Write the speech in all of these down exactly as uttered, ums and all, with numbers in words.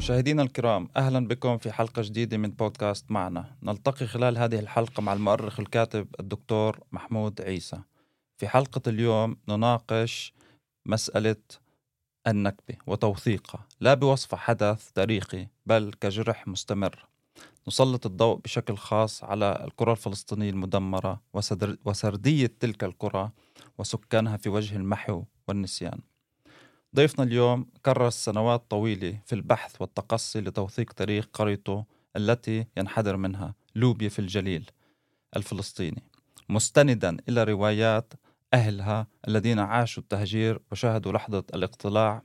مشاهدينا الكرام، أهلا بكم في حلقة جديدة من بودكاست معنا. نلتقي خلال هذه الحلقة مع المؤرخ الكاتب الدكتور محمود عيسى. في حلقة اليوم نناقش مسألة النكبة وتوثيقها، لا بوصف حدث تاريخي بل كجرح مستمر. نسلط الضوء بشكل خاص على القرى الفلسطينية المدمرة وسردية تلك القرى وسكانها في وجه المحو والنسيان. ضيفنا اليوم كرس سنوات طويلة في البحث والتقصي لتوثيق تاريخ قريته التي ينحدر منها لوبيا في الجليل الفلسطيني، مستندا إلى روايات أهلها الذين عاشوا التهجير وشاهدوا لحظة الاقتلاع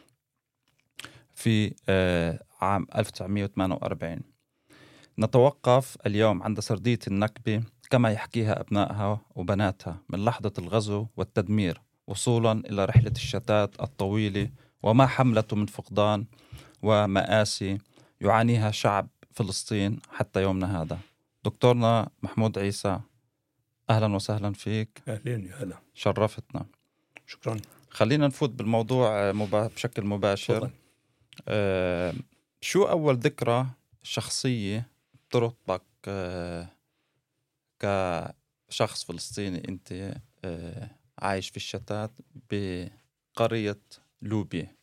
في عام ألف وتسعمائة وثمانية وأربعين. نتوقف اليوم عند سردية النكبة كما يحكيها أبنائها وبناتها من لحظة الغزو والتدمير وصولا إلى رحلة الشتات الطويلة وما حملته من فقدان ومآسي يعانيها شعب فلسطين حتى يومنا هذا. دكتورنا محمود عيسى، أهلا وسهلا فيك. أهلين يا هلا، شرفتنا. شكرا. خلينا نفوت بالموضوع مبا... بشكل مباشر. آه... شو أول ذكرى شخصية بتربطك آه... كشخص فلسطيني أنت آه... عايش في الشتات بقرية لوبيا؟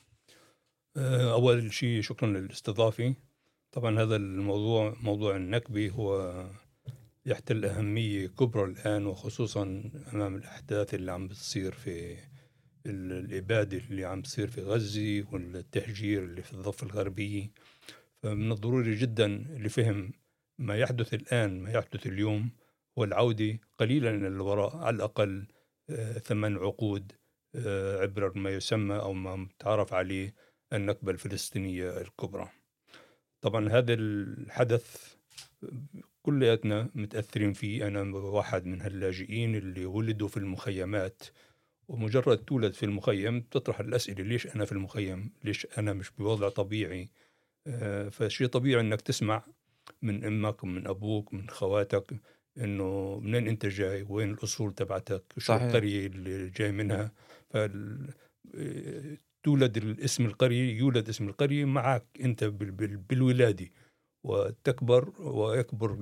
أول شيء شكرا للاستضافة. طبعا هذا الموضوع موضوع النكبة هو يحتل أهمية كبرى الآن، وخصوصا أمام الأحداث اللي عم بتصير في الإبادة اللي عم بتصير في غزة والتهجير اللي في الضفة الغربية. فمن الضروري جدا لفهم ما يحدث الآن، ما يحدث اليوم، والعودة قليلا إلى الوراء، على الأقل آه ثمان عقود آه عبر ما يسمى أو ما متعرف عليه النكبة الفلسطينية الكبرى. طبعا هذا الحدث كلياتنا متأثرين فيه. أنا واحد من هاللاجئين اللي ولدوا في المخيمات، ومجرد تولد في المخيم تطرح الأسئلة: ليش أنا في المخيم؟ ليش أنا مش بوضع طبيعي؟ آه فشي طبيعي أنك تسمع من أمك ومن أبوك من خواتك إنه منين أنت جاي، وين الأصول تبعتك، شو القرية اللي جاي منها. فال تولد الاسم القرية، يولد اسم القرية معك أنت بالولادة، وتكبر ويكبر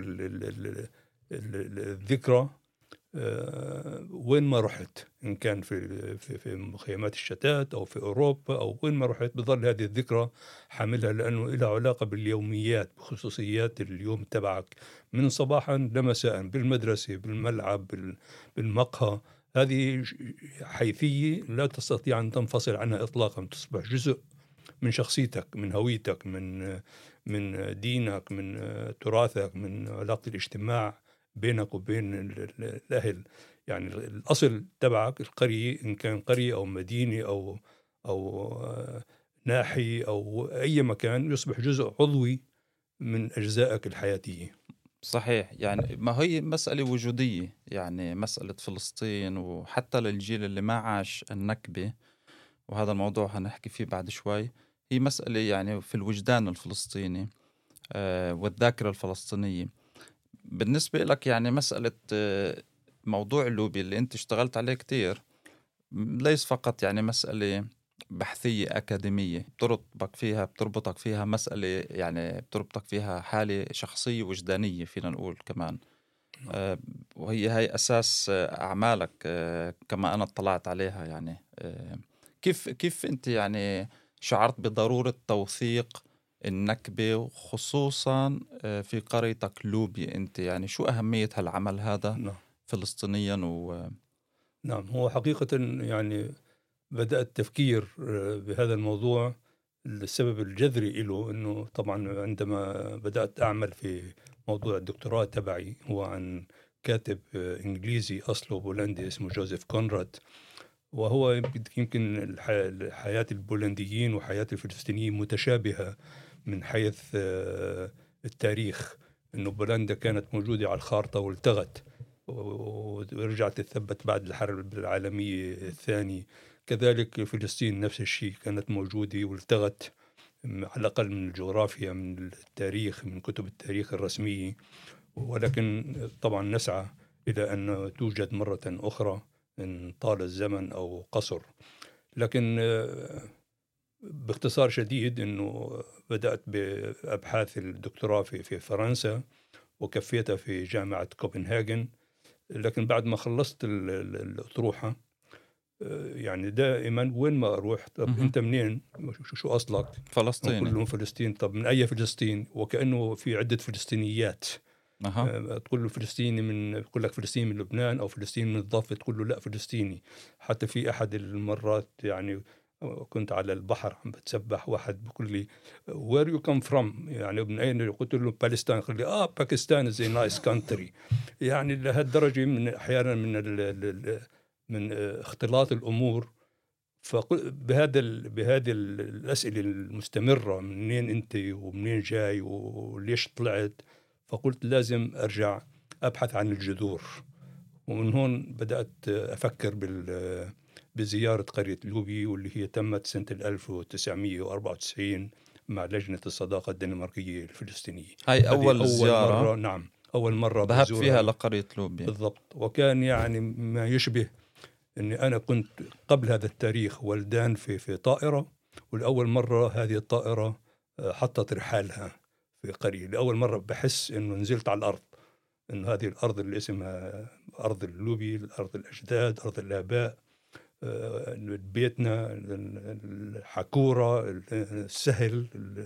الذكرى وين ما رحت، إن كان في في في مخيمات الشتات أو في أوروبا أو وين ما رحت، بظل هذه الذكرى حاملها، لأنه لها علاقة باليوميات، بخصوصيات اليوم تبعك من صباحا لمساء، بالمدرسة، بالملعب، بالمقهى. هذه حيثية لا تستطيع أن تنفصل عنها إطلاقا، تصبح جزء من شخصيتك، من هويتك، من من دينك، من تراثك، من علاقة الاجتماع بينك وبين الأهل. يعني الأصل تبعك القرية، إن كان قرية أو مدينة أو أو ناحية أو أي مكان، يصبح جزء عضوي من أجزائك الحياتية. صحيح، يعني ما هي مسألة وجودية، يعني مسألة فلسطين وحتى للجيل اللي ما عاش النكبة، وهذا الموضوع هنحكي فيه بعد شوي. هي مسألة يعني في الوجدان الفلسطيني آه والذاكرة الفلسطينية. بالنسبة لك يعني مسألة آه موضوع لوبيا اللي انت اشتغلت عليه كتير، ليس فقط يعني مسألة بحثية أكاديمية بتربطك فيها بتربطك فيها مسألة يعني بتربطك فيها حالة شخصية وجدانية فينا نقول كمان. آه وهي هاي أساس آه أعمالك آه كما أنا اطلعت عليها. يعني آه كيف كيف أنت يعني شعرت بضرورة توثيق النكبة وخصوصا آه في قريتك لوبيا؟ أنت يعني شو أهمية هالعمل هذا نعم. فلسطينيا؟ و نعم، هو حقيقة يعني بدأ التفكير بهذا الموضوع. السبب الجذري له أنه طبعا عندما بدأت أعمل في موضوع الدكتوراه تبعي، هو عن كاتب إنجليزي أصله بولندي اسمه جوزيف كونراد، وهو يمكن حياة البولنديين وحياة الفلسطينيين متشابهة من حيث التاريخ. أنه بولندا كانت موجودة على الخارطة والتغت ورجعت تثبت بعد الحرب العالمية الثانية. كذلك فلسطين نفس الشيء، كانت موجودة والتغت على الأقل من الجغرافيا، من التاريخ، من كتب التاريخ الرسمية. ولكن طبعا نسعى إلى أن توجد مرة أخرى إن طال الزمن أو قصر. لكن باختصار شديد أنه بدأت بأبحاث الدكتوراه في في فرنسا وكفيتها في جامعة كوبنهاجن. لكن بعد ما خلصت ال- ال- الأطروحة آه، يعني دائما وين ما أروح، طب مهم. أنت منين؟ شو شو أصلك؟ فلسطيني. كلهم فلسطين. طب من أي فلسطين؟ وكأنه في عدة فلسطينيات. أها. آه، تقول له فلسطيني من يقول لك فلسطيني من لبنان أو فلسطيني من الضفة، تقول له لا فلسطيني. حتى في أحد المرات يعني آه، كنت على البحر عم بتسبح، واحد بيقول لي where you come from، يعني من أين؟ قلت له بالستان. قال لي آه باكستان is a nice country. يعني لهالدرجة من أحيانا من ال ال من آه، اختلاط الأمور. فبهذا بهذه الأسئلة المستمرة، منين أنت ومنين جاي وليش طلعت، فقلت لازم أرجع أبحث عن الجذور. ومن هون بدأت أفكر بال بزيارة قرية لوبي، واللي هي تمت سنة ألف وتسعمائة وأربعة وتسعين مع لجنة الصداقة الدنماركية الفلسطينية. هاي هذه أول أول زيارة مرة، نعم أول مرة ذهبت فيها بزورها. لقرية لوبيا. بالضبط. وكان يعني ما يشبه أني أنا كنت قبل هذا التاريخ ولدان في في طائرة، ولأول مرة هذه الطائرة آه، حطت رحالها في قرية. لأول مرة بحس أنه نزلت على الأرض، أنه هذه الأرض اللي اسمها أرض اللوبي، الأرض الأجداد، أرض الآباء، آه، بيتنا، الحكورة، السهل،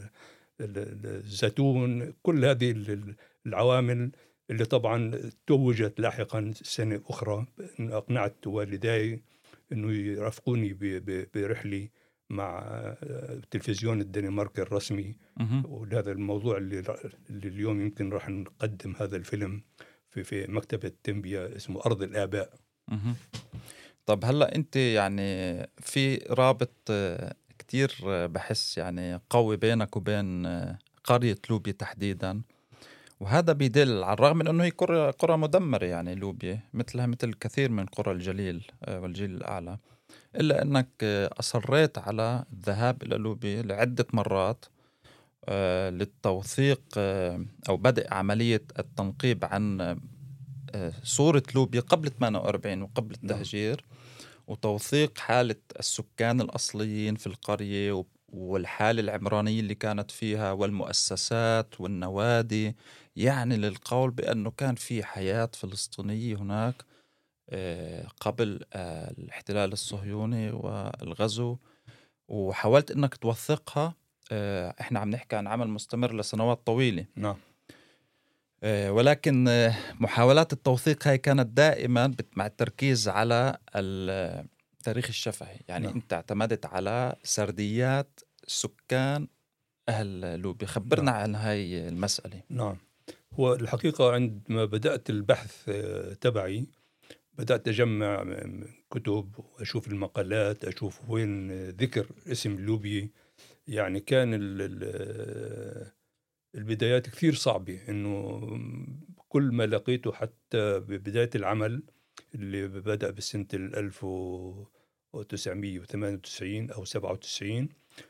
الزيتون، كل هذه العوامل اللي طبعا توجت لاحقا سنة أخرى أن أقنعت والداي أنه يرافقوني برحلة مع التلفزيون الدنماركي الرسمي. مهم. وهذا الموضوع اللي, اللي اليوم يمكن راح نقدم هذا الفيلم في في مكتبة تنبيا، اسمه أرض الآباء. مهم. طب هلأ أنت يعني في رابط آه، كتير آه، بحس يعني قوي بينك وبين آه، قرية لوبيا تحديدا، وهذا بيدل على الرغم من أنه هي قرى, قرى مدمرة، يعني لوبيا مثلها مثل كثير من قرى الجليل آه، والجيل الأعلى، إلا أنك آه، أصريت على الذهاب إلى لوبيا لعدة مرات آه، للتوثيق آه، أو بدء عملية التنقيب عن آه، صورة لوبيا قبل ثمانية وأربعين وقبل التهجير، وتوثيق حالة السكان الأصليين في القرية والحالة العمرانية اللي كانت فيها والمؤسسات والنوادي، يعني للقول بأنه كان في حياة فلسطينية هناك آه، قبل آه، الاحتلال الصهيوني والغزو، وحاولت أنك توثقها. آه، إحنا عم نحكي عن عمل مستمر لسنوات طويلة. نعم. آه، ولكن آه، محاولات التوثيق هاي كانت دائما بت- مع التركيز على التاريخ الشفهي، يعني نعم. أنت اعتمدت على سرديات سكان أهل لوبيا. خبرنا نعم. عن هاي المسألة. نعم. هو الحقيقة عندما بدأت البحث آه، تبعي، بدأت أجمع كتب وأشوف المقالات، أشوف وين ذكر اسم لوبي. يعني كان ال- ال- البدايات كثير صعبة، إنه كل ما لقيته حتى ببداية العمل اللي بدأ بسنة ألف وتسعمائة وثمانية وتسعين أو سبعة وتسعين،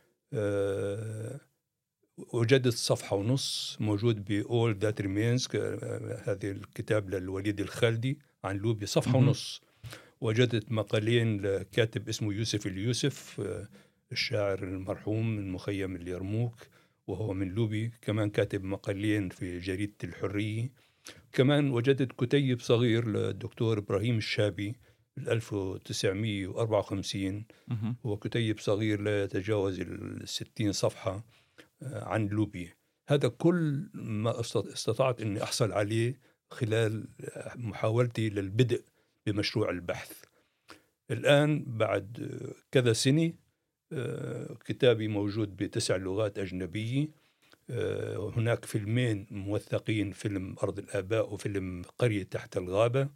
أه وجدت صفحة ونص موجود ب All That Remains، هذه الكتاب للوليد الخالدي عن لوبيا، صفحة مهم. ونص. وجدت مقالين لكاتب اسمه يوسف اليوسف، الشاعر المرحوم من مخيم اليرموك وهو من لوبي، كمان كاتب مقالين في جريدة الحرية. كمان وجدت كتيب صغير للدكتور إبراهيم الشابي ألف وتسعمائة وأربعة وخمسين، مهم. هو كتيب صغير لا يتجاوز الستين صفحة عن لوبيا. هذا كل ما استطعت أني أحصل عليه خلال محاولتي للبدء بمشروع البحث. الآن بعد كذا سنة كتابي موجود بتسع لغات أجنبية. هناك فيلمين موثقين، فيلم أرض الآباء وفيلم قرية تحت الغابة.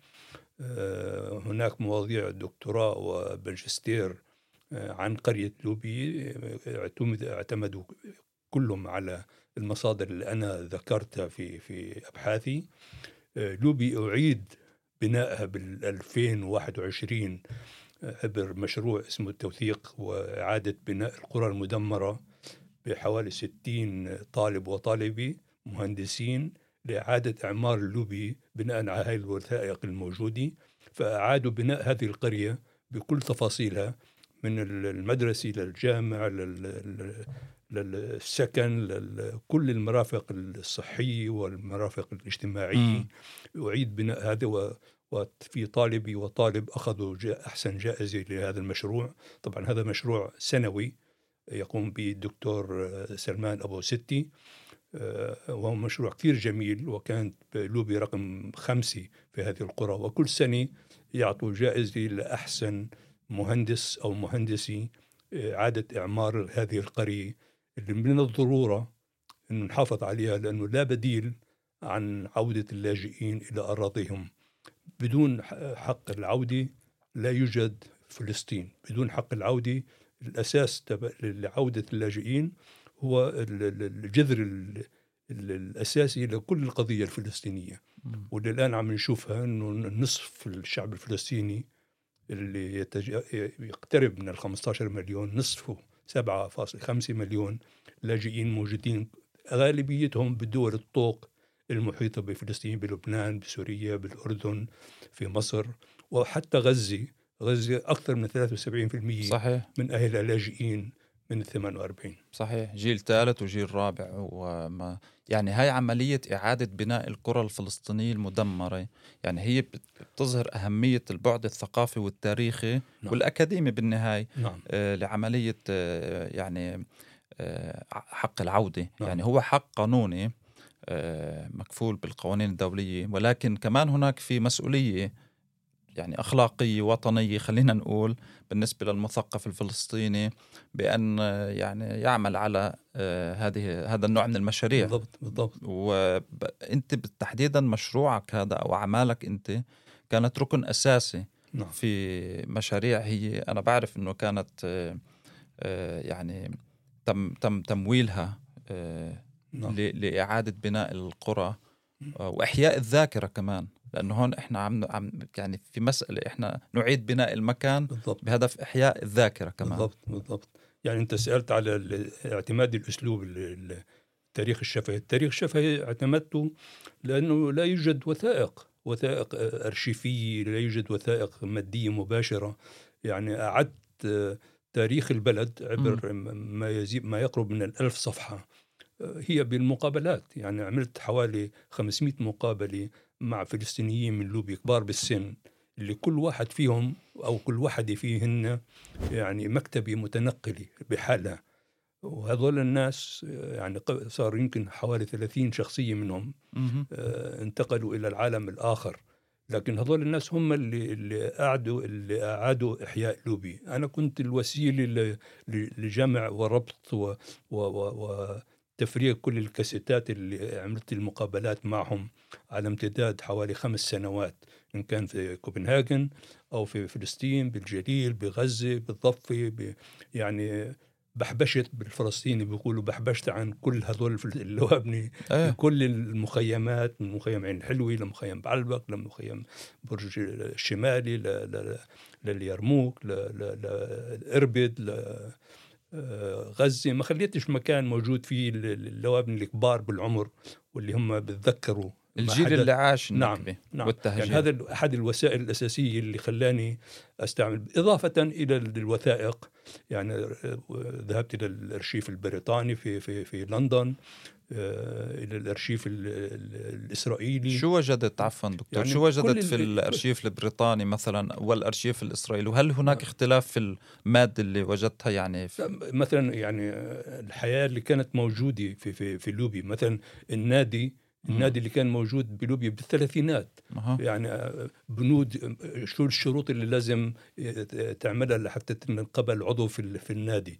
هناك مواضيع دكتوراه وماجستير عن قرية لوبي، اعتمدوا كلهم على المصادر اللي أنا ذكرتها في في أبحاثي. لوبي أعيد بنائها بال ألفين وواحد وعشرين عبر مشروع اسمه التوثيق وإعادة بناء القرى المدمرة بحوالي ستين طالب وطالبة مهندسين لإعادة إعمار اللوبي بناء على هذه الوثائق الموجودة. فأعادوا بناء هذه القرية بكل تفاصيلها، من المدرسة للجامع للسكن، لكل المرافق الصحية والمرافق الاجتماعية. أعيد بناء هذا، وفي طالبي وطالب أخذوا أحسن جائزة لهذا المشروع. طبعا هذا مشروع سنوي يقوم به الدكتور سلمان أبو ستي، وهو مشروع كثير جميل، وكانت لوبي رقم خمسة في هذه القرى، وكل سنة يعطوا جائزة لأحسن مهندس أو مهندسي إعادة إعمار هذه القرية، اللي من الضرورة أن نحافظ عليها، لأنه لا بديل عن عودة اللاجئين إلى أراضيهم. بدون حق العودة لا يوجد فلسطين. بدون حق العودة، الأساس لعودة اللاجئين هو الجذر الأساسي لكل القضية الفلسطينية. واللي الآن عم نشوفها أنه نصف الشعب الفلسطيني اللي يتج... يقترب من الخمسة عشر مليون، نصفه سبعة فاصلة خمسة مليون لاجئين موجودين، غالبيتهم بدول الطوق المحيطة بفلسطين، بلبنان، بسوريا، بالأردن، في مصر، وحتى غزة. غزة أكثر من ثلاثة وسبعين بالمئة صحيح. من أهلها لاجئين من ثمانية وأربعين. صحيح، جيل ثالث وجيل رابع. وما يعني هاي عملية إعادة بناء القرى الفلسطينية المدمرة، يعني هي بتظهر أهمية البعد الثقافي والتاريخي نعم. والأكاديمي بالنهاية. نعم. آه لعملية آه يعني آه حق العودة. نعم. يعني هو حق قانوني آه مكفول بالقوانين الدولية، ولكن كمان هناك في مسؤولية يعني أخلاقية وطنية، خلينا نقول، بالنسبة للمثقف الفلسطيني، بأن يعني يعمل على هذه هذا النوع من المشاريع. بالضبط بالضبط. وأنت تحديدا مشروعك هذا أو أعمالك أنت كانت ركن أساسي نعم. في مشاريع، هي أنا بعرف أنه كانت يعني تم تم تمويلها نعم. لإعادة بناء القرى وإحياء الذاكرة كمان، لأنه هون إحنا عم عم يعني في مسألة إحنا نعيد بناء المكان بالضبط. بهدف إحياء الذاكرة كمان. بالضبط بالضبط. يعني أنت سألت على اعتماد الأسلوب التاريخ الشفهي. التاريخ الشفهي اعتمدته لأنه لا يوجد وثائق وثائق أرشيفية، لا يوجد وثائق مادية مباشرة. يعني أعدت تاريخ البلد عبر ما يزيد ما يقرب من الألف صفحة، هي بالمقابلات. يعني عملت حوالي خمسمائة مقابلة مع فلسطينيين من لوبي كبار بالسن، اللي كل واحد فيهم أو كل واحدة فيهن يعني مكتبة متنقلة بحالها. وهذول الناس يعني صار يمكن حوالي ثلاثين شخصية منهم آه انتقلوا إلى العالم الآخر، لكن هذول الناس هم اللي اللي أعادوا اللي أعادوا إحياء لوبي. أنا كنت الوسيلة لجمع وربط و, و, و, و تفريغ كل الكاسيتات اللي عملت المقابلات معهم على امتداد حوالي خمس سنوات، إن كان في كوبنهاجن أو في فلسطين، بالجليل، بغزة، بالضفة، ب... يعني بحبشت بالفلسطيني بيقولوا بحبشت عن كل هذول اللوابني أيه. بكل المخيمات، من مخيم عين الحلوي لمخيم بعلبك لمخيم برج الشمالي ل... ل... لليرموك لإربد ل... غزة. ما خليتش مكان موجود فيه اللوابن الكبار بالعمر واللي هم بتذكروا الجيل اللي عاش النكبة. نعم. نعم. والتهجير. يعني هذا أحد الوسائل الأساسية اللي خلاني أستعمل، إضافة إلى الوثائق. يعني ذهبت إلى الأرشيف البريطاني في في في لندن، إلى الأرشيف الإسرائيلي. شو وجدت عفوا دكتور يعني شو وجدت في الأرشيف البريطاني مثلا والأرشيف الإسرائيلي، وهل هناك اختلاف في المادة اللي وجدتها؟ يعني في مثلا يعني الحياة اللي كانت موجودة في في في لوبي، مثلا النادي النادي اللي كان موجود بلوبيا بالثلاثينات. أه. يعني بنود شو الشروط اللي لازم تعملها لحتى تنقبل عضو في في النادي.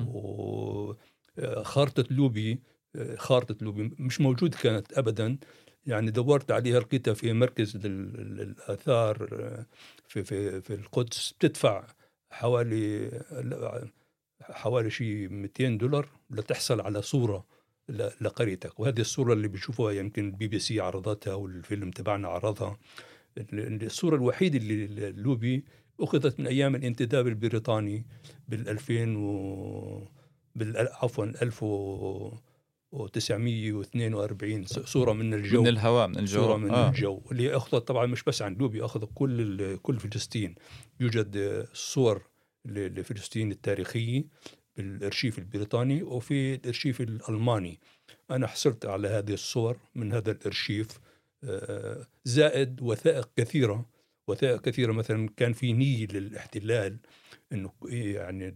وخارطة لوبي خارطة لوبي مش موجود كانت أبدا. يعني دورت عليها لقيتها في مركز الآثار في في في القدس، بتدفع حوالي حوالي شيء مئتين دولار لتحصل على صورة لقريتك. وهذه الصورة اللي بيشوفوها يمكن البي بي سي عرضتها والفيلم تبعنا عرضها. الصورة الوحيدة اللي اللوبي أخذت من أيام الانتداب البريطاني بالألفين و بال عفوا ألف وتسعمائة واثنين وأربعين، صورة من الجو، من الهواء، من الجو، صورة من آه. الجو اللي أخذت طبعا مش بس عن لوبي، أخذ كل كل فلسطين. يوجد صور لفلسطين التاريخية بالأرشيف البريطاني وفي الأرشيف الألماني. أنا حصلت على هذه الصور من هذا الأرشيف، زائد وثائق كثيرة وثائق كثيرة مثلا كان في نية للاحتلال إنه يعني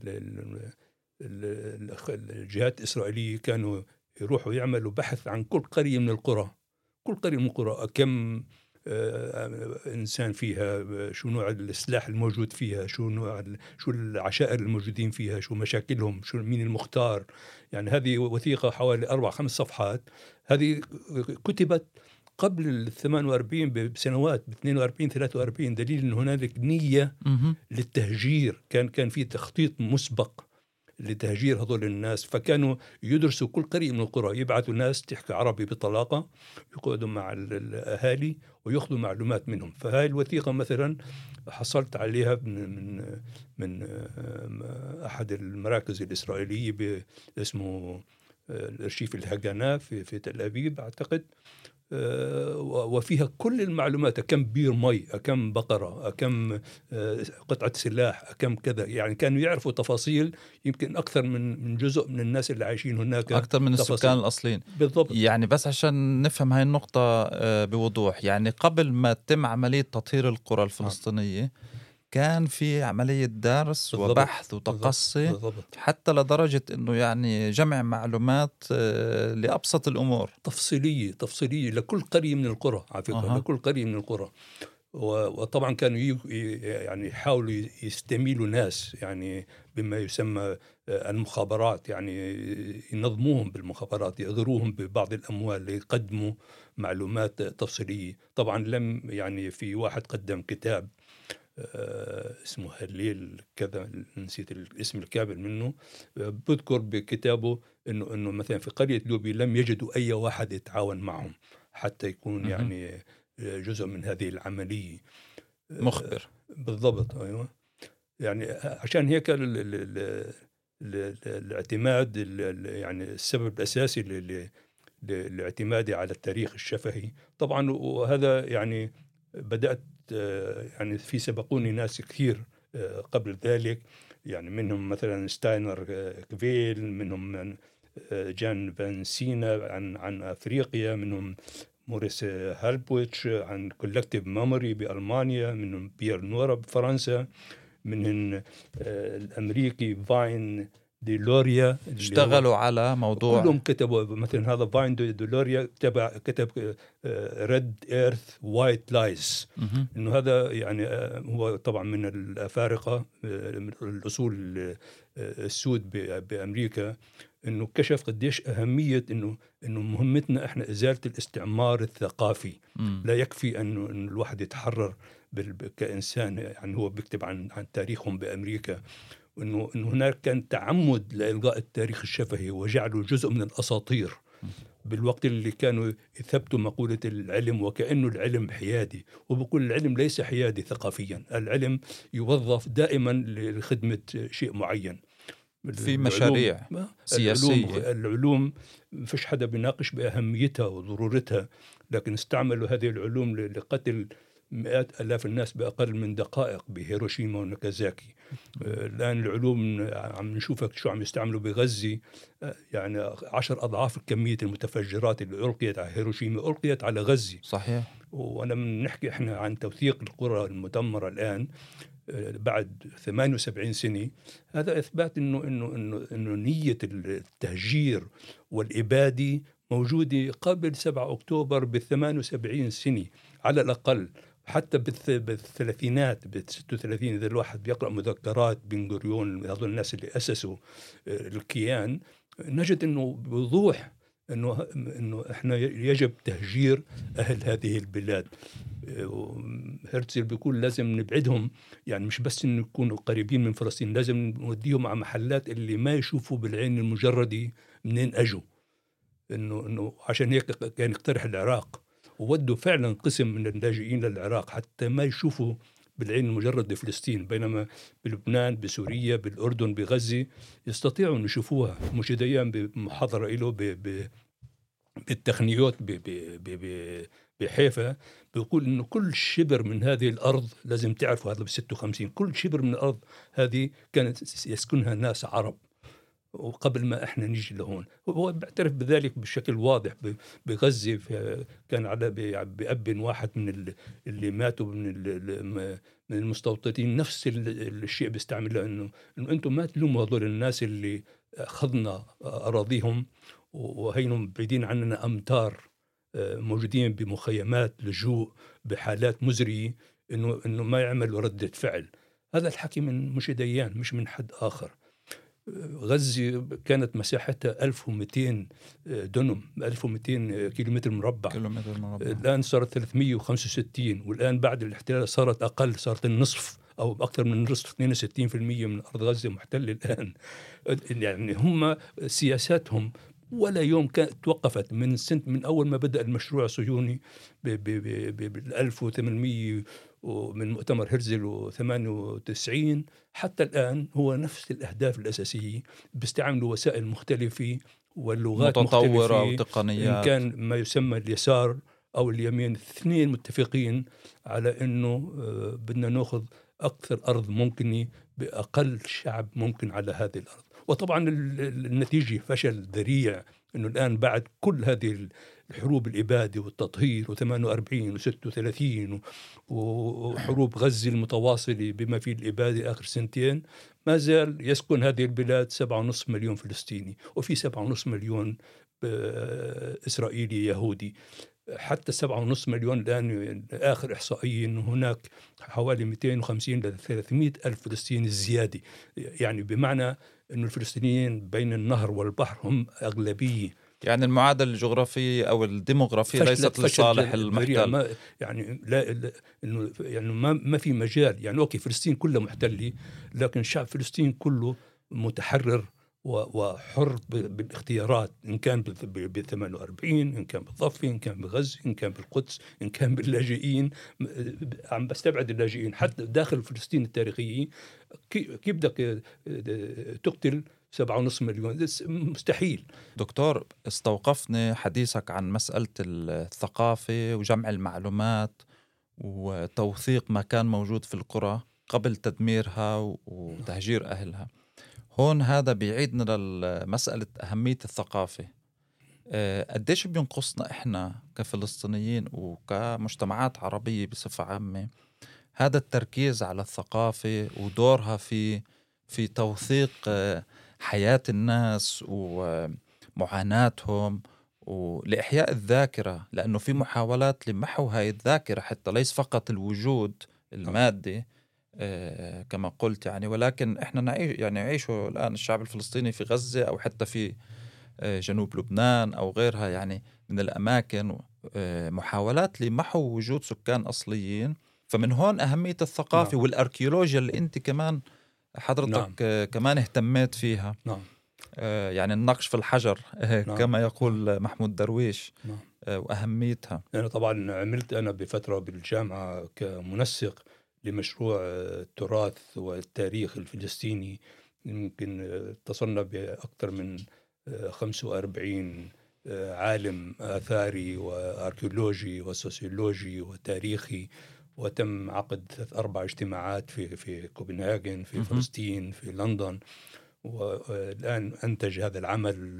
الجهات الإسرائيلية كانوا يروحوا يعملوا بحث عن كل قرية من القرى، كل قرية من القرى كم إنسان فيها، شو نوع السلاح الموجود فيها، شو نوع شو العشائر الموجودين فيها، شو مشاكلهم، شو مين المختار. يعني هذه وثيقة حوالي أربع خمس صفحات، هذه كتبت قبل الثمان وأربعين بسنوات، باثنين وأربعين ثلاثة وأربعين، دليل أن هنالك نية للتهجير، كان كان في تخطيط مسبق لتهجير هذول الناس. فكانوا يدرسوا كل قرية من القرى، يبعثوا ناس تحكي عربي بطلاقة، يقعدوا مع الأهالي ويأخذوا معلومات منهم. فهاي الوثيقة مثلا حصلت عليها من من من أحد المراكز الإسرائيلية اسمه الأرشيف الهجنة في في تل أبيب أعتقد، وفيها كل المعلومات، كم بير مي، كم بقرة، كم قطعة سلاح، كم كذا. يعني كانوا يعرفوا تفاصيل يمكن أكثر من من جزء من الناس اللي عايشين هناك، أكثر من تفاصيل. السكان الأصليين بالضبط. يعني بس عشان نفهم هاي النقطة بوضوح، يعني قبل ما تتم عملية تطهير القرى الفلسطينية كان في عملية درس بالضبط. وبحث وتقصي، بالضبط. حتى لدرجة إنه يعني جمع معلومات لأبسط الأمور، تفصيلية تفصيلية لكل قرية من القرى على فكرة. أه. لكل قرية من القرى. وطبعا كانوا يعني يحاولوا يستميلوا ناس يعني بما يسمى المخابرات، يعني ينظموهم بالمخابرات، يأذروهم ببعض الأموال ليقدموا معلومات تفصيلية. طبعا لم يعني في واحد قدم كتاب اسمه هليل كذا، نسيت الاسم الكامل منه، بذكر بكتابه انه انه مثلا في قرية لوبي لم يجدوا اي واحد يتعاون معهم حتى يكون م- يعني جزء من هذه العملية. مخبر. بالضبط. ايوه. يعني عشان هيك ال ال ال ال الاعتماد يعني السبب الاساسي للاعتمادي على التاريخ الشفهي طبعا. وهذا يعني بدأت يعني في سبقوني ناس كثير قبل ذلك، يعني منهم مثلا ستاينر كفيل، منهم من جان فان سينا عن عن افريقيا، منهم موريس هالبويتش عن كولكتيف ميموري بألمانيا، منهم بيير نورا بفرنسا، منهم الامريكي فاين دي لوريا اشتغلوا على موضوع، كلهم كتبوا مثلا هذا فاين دي لوريا كتب كتب ريد ايرث وايت لايز، انه هذا يعني هو طبعا من الافارقه من الاصول السود بامريكا، انه كشف قديش اهميه انه انه مهمتنا احنا ازاله الاستعمار الثقافي. م. لا يكفي انه انه الواحد يتحرر كانسان، يعني هو بيكتب عن عن تاريخهم بامريكا، انه انه هناك كان تعمد لإلغاء التاريخ الشفهي وجعله جزء من الاساطير، بالوقت اللي كانوا يثبتوا مقولة العلم وكأنه العلم حيادي. وبقول العلم ليس حيادي ثقافيا، العلم يوظف دائما لخدمة شيء معين في مشاريع سياسية. العلوم, العلوم فيش حدا بيناقش بأهميتها وضرورتها، لكن استعملوا هذه العلوم لقتل مئات ألاف الناس بأقل من دقائق بهيروشيما وناكازاكي. الآن العلوم عم نشوفك شو عم يستعملوا بغزة، يعني عشر أضعاف كمية المتفجرات اللي ألقيت على هيروشيما ألقيت على غزة. صحيح. وأنا من نحكي إحنا عن توثيق القرى المدمرة الآن بعد ثمانية وسبعين سنة، هذا إثبات إنه إنه إنه إنه نية التهجير والإبادة موجودة قبل سبعة أكتوبر بالثمانية وسبعين سنة على الأقل. حتى بالثلاثينات بالستة وثلاثين إذا الواحد بيقرأ مذكرات بن غوريون هذول الناس اللي أسسوا الكيان، نجد إنه بوضوح إنه إنه إحنا يجب تهجير أهل هذه البلاد. هرتزل بيقول لازم نبعدهم، يعني مش بس إنه يكونوا قريبين من فلسطين، لازم نوديهم على محلات اللي ما يشوفوا بالعين المجردة منين أجوا. إنه إنه عشان هيك كان يقترح العراق، وودوا فعلا قسم من اللاجئين للعراق حتى ما يشوفوا بالعين المجرد فلسطين، بينما بلبنان بسوريا بالأردن بغزة يستطيعوا أن يشوفوها. مش دايما بمحاضرة له بالتقنيات بحيفا بيقول إنه كل شبر من هذه الأرض لازم تعرفوا هذا بستة وخمسين، كل شبر من الأرض هذه كانت يسكنها ناس عرب وقبل ما احنا نيجي لهون. هو بيعترف بذلك بشكل واضح. بغزة كان على بأب واحد من اللي ماتوا من من المستوطنين نفس الشيء بيستعمله، انه انه انتم ما تلوموا هذول الناس اللي اخذنا اراضيهم وهينهم بعيدين عننا امتار، موجودين بمخيمات لجوء بحالات مزرية، انه انه ما يعملوا ردة فعل. هذا الحكي من مشي ديان مش من حد آخر. غزة كانت مساحتها ألف ومئتين دنم، ألف ومئتين كيلومتر مربع. كيلومتر مربع. الآن صارت ثلاثمئة وخمسة وستين، والآن بعد الاحتلال صارت أقل، صارت النصف أو أكثر من النصف، اثنين وستين بالمئة من أرض غزة محتلة الآن. يعني هم سياساتهم ولا يوم كانت توقفت من سنة، من أول ما بدأ المشروع الصهيوني بال ألف وثمانمئة ومن مؤتمر هرزل وثمانية وتسعين حتى الآن هو نفس الأهداف الأساسية. بيستعملوا وسائل مختلفة واللغات متطورة مختلفة، وتقنيات. إن كان ما يسمى اليسار أو اليمين، الاثنين متفقين على أنه بدنا نأخذ أكثر أرض ممكنة بأقل شعب ممكن على هذه الأرض. وطبعا النتيجة فشل ذريع، أنه الآن بعد كل هذه الحروب الإبادة والتطهير وثمانية وأربعين وستة وثلاثين وحروب غزة المتواصلة بما فيه الإبادة آخر سنتين، ما زال يسكن هذه البلاد سبعة ونصف مليون فلسطيني، وفي سبعة ونصف مليون إسرائيلي يهودي. حتى سبعة ونصف مليون الآن آخر إحصائية أنه هناك حوالي مئتين وخمسين إلى ثلاثمئة ألف فلسطيني زيادة. يعني بمعنى أن الفلسطينيين بين النهر والبحر هم أغلبية. يعني المعادلة الجغرافية أو الديموغرافية ليست لصالح المحتل. يعني لا, لا إنه يعني ما ما في مجال. يعني أوكي فلسطين كلها محتلة، لكن شعب فلسطين كله متحرر وحر بالاختيارات، إن كان ب ثمانية وأربعين، إن كان بالضفة، إن كان بغزة، إن كان بالقدس، إن كان باللاجئين. عم بستبعد اللاجئين. حتى داخل فلسطين التاريخية كيف بدك تقتل سبعة ونصف مليون؟ مستحيل. دكتور، استوقفني حديثك عن مسألة الثقافة وجمع المعلومات وتوثيق ما كان موجود في القرى قبل تدميرها وتهجير أهلها. هون هذا بيعيدنا لمسألة أهمية الثقافة. قديش بينقصنا إحنا كفلسطينيين وكمجتمعات عربية بصفة عامة هذا التركيز على الثقافة ودورها في في توثيق حياة الناس ومعاناتهم ولإحياء الذاكرة، لأنه في محاولات لمحو هاي الذاكرة حتى ليس فقط الوجود المادي آه كما قلت يعني، ولكن إحنا نعيش يعني يعيشوا الآن الشعب الفلسطيني في غزة أو حتى في آه جنوب لبنان أو غيرها يعني من الأماكن، آه محاولات لمحو وجود سكان أصليين. فمن هون أهمية الثقافة. نعم. والأركيولوجيا اللي أنت كمان حضرتك نعم. آه كمان اهتميت فيها. نعم. آه يعني النقش في الحجر آه نعم. كما يقول محمود درويش. نعم. آه وأهميتها. أنا طبعا عملت أنا بفترة بالجامعة كمنسق لمشروع التراث والتاريخ الفلسطيني. يمكن اتصلنا بأكثر من خمسة وأربعين عالم آثاري وأركيولوجي وسوسيولوجي وتاريخي، وتم عقد أربع اجتماعات في في كوبنهاغن، في فلسطين، في لندن. والآن أنتج هذا العمل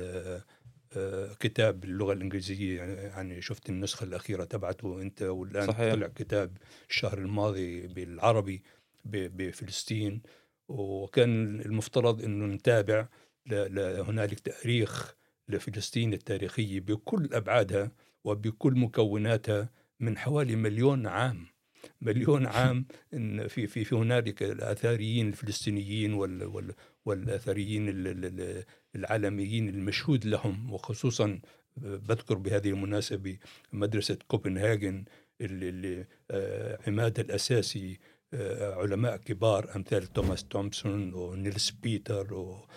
كتاب باللغة الإنجليزية، يعني شفت النسخة الأخيرة تبعته أنت، والآن صحيح. طلع كتاب الشهر الماضي بالعربي بفلسطين. وكان المفترض أنه نتابع هنالك تاريخ لفلسطين التاريخية بكل أبعادها وبكل مكوناتها من حوالي مليون عام مليون عام. إن في في في هنالك الآثاريين الفلسطينيين وال وال والآثاريين العالميين المشهود لهم، وخصوصا بذكر بهذه المناسبة مدرسة كوبنهاغن اللي عمادها الأساسي علماء كبار أمثال توماس تومسون ونيلس بيتر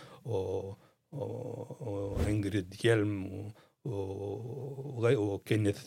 وإنغريد يلم وكينيث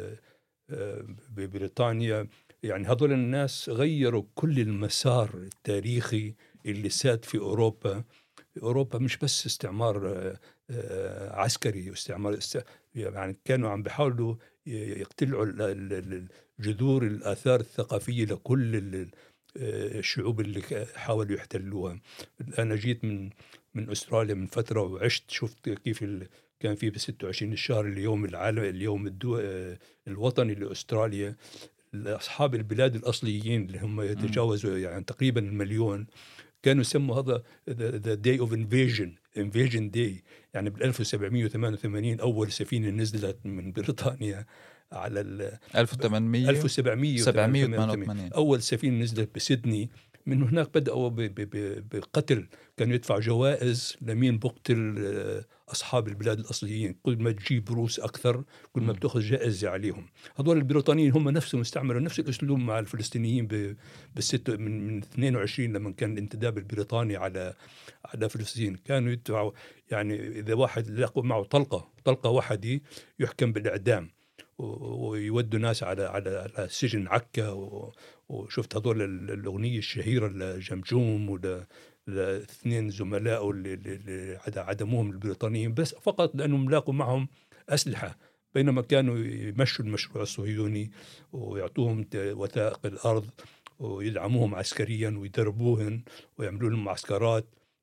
ببريطانيا. يعني هذول الناس غيروا كل المسار التاريخي اللي ساد في أوروبا أوروبا مش بس استعمار آه، آه، عسكري واستعمار است... يعني كانوا عم بيحاولوا ي- يقتلعوا ال- ال- ال- جذور الآثار الثقافية لكل ال- آه، الشعوب اللي ك- حاولوا يحتلوها. أنا جيت من من أستراليا من فترة وعشت، شفت كيف ال... كان في ب ستة وعشرين الشهر اليوم العالم اليوم الدو... آه، الوطني لأستراليا. أصحاب البلاد الأصليين اللي هم مم. يتجاوزوا يعني تقريبا المليون، كانوا يسموا هذا the, the day of invasion invasion day. يعني بال ألف وسبعمائة وثمانية وثمانين أول سفينة نزلت من بريطانيا على ال ألف وثمانمية سبعمية وثمانية ألف وسبعمائة وثمانية وثمانين. وثمانين. أول سفينة نزلت بسيدني. من هناك بدأوا ب- ب- ب- بقتل، كانوا يدفعوا جوائز لمين بقتل آه، أصحاب البلاد الأصليين. كل ما تجيب روس أكثر كل ما مم. بتأخذ جائزة عليهم. هذول البريطانيين هم نفسهم استعملوا نفس الأسلوب مع الفلسطينيين ب- بالست من من اثنين وعشرين لما كان الانتداب البريطاني على على فلسطين. كانوا يدفعوا يعني إذا واحد لقوا معه طلقة طلقة واحدة يحكم بالإعدام، و- ويودوا ناس على على على سجن عكا. و- وشفت هذول ال- الأغنية الشهيرة لجمجوم ولا الاثنين زملائه اللي, اللي اللي عد- عدموهم البريطانيين بس فقط لأنهم لاقوا معهم أسلحة، بينما كانوا يمشوا المشروع الصهيوني ويعطوهم ت- وثائق الأرض ويدعموهم عسكريا ويدربوهم ويعملوا لهم معسكرات.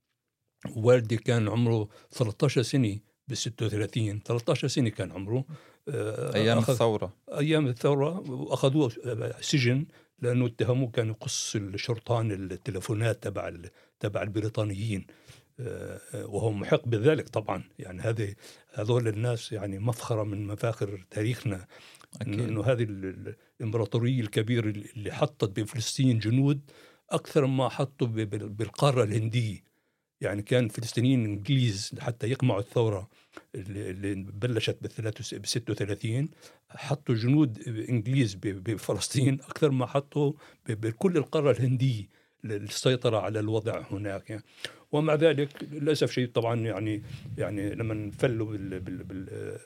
والدي كان عمره ثلاثة عشر سنة ب ستة وثلاثين، ثلاثة عشر سنة كان عمره. آه، أيام أخذ الثورة. أيام الثورة وأخذوه سجن لأنه اتهموه كان يقص الشرطان التلفونات تبع ال- تبع البريطانيين. آه، وهو محق بذلك طبعا. يعني هذه هذول الناس يعني مفخرة من مفاخر تاريخنا. إنه أكيد. إنه هذه ال- ال- الإمبراطورية الكبيرة اللي حطت بفلسطين جنود أكثر ما حطوا ب- بال- بالقارة الهندية. يعني كان الفلسطينيين الإنجليز حتى يقمعوا الثورة اللي اللي بلشت ب ستة وثلاثين حطوا جنود إنجليز ب- بفلسطين أكثر ما حطوا ب- بكل القارة الهندية للسيطرة على الوضع هناك يعني. ومع ذلك للأسف شيء طبعا يعني يعني لما نفلوا بال بال بال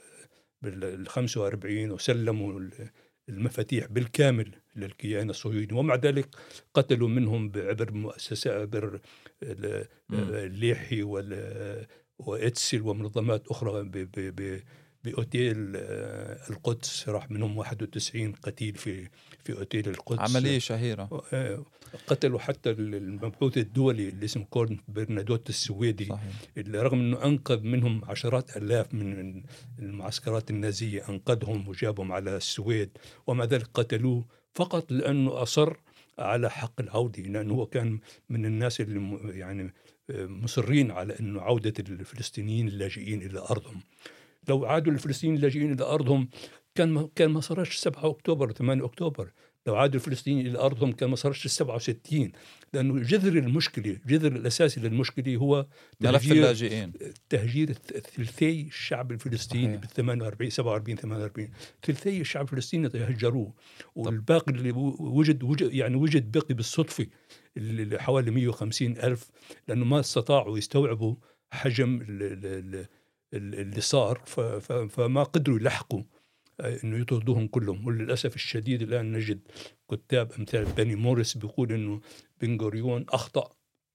بال خمسة وأربعين وسلموا المفاتيح بالكامل للكيان الصهيوني، ومع ذلك قتلوا منهم عبر مؤسسة عبر ال- مم. الليحي وال- وإتسل ومنظمات أخرى ب- ب- ب- بأوتيل آه، القدس. راح منهم واحد وتسعين قتيل في في أوتيل القدس. عملية شهيرة. آه، قتلوا حتى المبعوث الدولي اللي اسمه كورن برنادوت السويدي، صحيح. اللي رغم أنه أنقذ منهم عشرات ألاف من المعسكرات النازية، أنقذهم وجابهم على السويد، ومع ذلك قتلوه فقط لأنه أصر على حق العودة، لأنه هو كان من الناس اللي م- يعني آه، مصرين على أنه عودة الفلسطينيين اللاجئين إلى أرضهم. لو عادوا الفلسطينيين اللاجئين إلى أرضهم كان ما كان ما صارش سبعة أكتوبر ثمانية أكتوبر. لو عادوا الفلسطينيين إلى أرضهم كان ما صارش سبعة وستين. لأنه جذر المشكلة جذر الأساسي للمشكلة هو ملف تهجير اللاجئين. تهجير ثلثي الشعب الفلسطيني صحيح. بال ثمانية وأربعين سبعة وأربعين ثمانية وأربعين. ثلثي الشعب الفلسطيني تهجروه، والباقي اللي وجد وجد يعني وجد باقي بالصدفة اللي حوالي مئة وخمسين ألف، لأنه ما استطاعوا يستوعبوا حجم ال- ال- ال- اللي صار. ف- ف- فما قدروا يلحقوا آه، انه يطردوهم كلهم. وللاسف الشديد الان نجد كتاب امثال بني موريس بيقول انه بن غوريون اخطا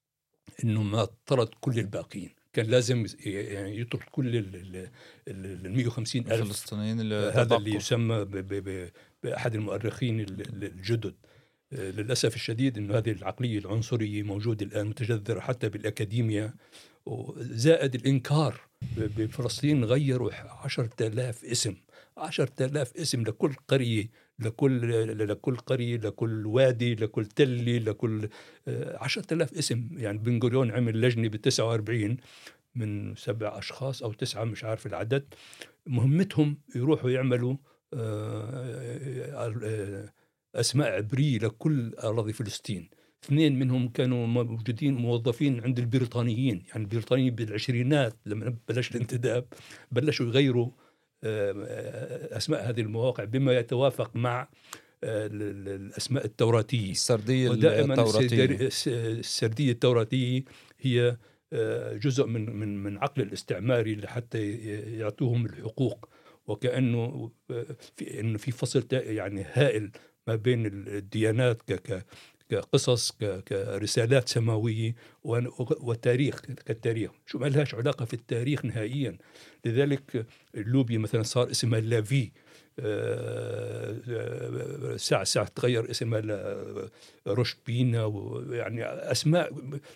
انه ما طرد كل الباقيين، كان لازم يعني يطرد كل ال ال مئة وخمسين ألف الفلسطينيين اللي هذا تبقوا. اللي يسمى ب- ب- ب- بأحد المؤرخين ال- ال- الجدد. آه، للأسف الشديد أنه هذه العقلية العنصرية موجودة الآن متجذرة حتى بالأكاديمية، وزائد الإنكار. ب- بفلسطين غيروا عشرة آلاف اسم عشرة آلاف اسم لكل قرية، لكل لكل قرية، لكل وادي، لكل تلة، لكل آه، عشرة آلاف اسم. يعني بن غوريون عمل لجنة بالتسعة وأربعين من سبع أشخاص أو تسعة مش عارف العدد، مهمتهم يروحوا يعملوا آه، آه، أسماء عبرية لكل أراضي فلسطين. اثنين منهم كانوا موجودين موظفين عند البريطانيين، يعني البريطانيين بالعشرينات لما بلش الانتداب بلشوا يغيروا آه، أسماء هذه المواقع بما يتوافق مع آه، ال- ال- الأسماء التوراتية. السردية ودائما التوراتية. السردي- السردية التوراتية هي آه، جزء من من من عقل الاستعماري لحتى ي- يعطوهم الحقوق، وكأنه آه، في إنه في فصل تا- يعني هائل ما بين الديانات ك ك كقصص كرسالات سماوية وتاريخ كالتاريخ، شو ما لهاش علاقة في التاريخ نهائيا. لذلك اللوبيا مثلا صار اسمها لافي، ساعة ساعة تغير اسمها لروشبينا، ويعني أسماء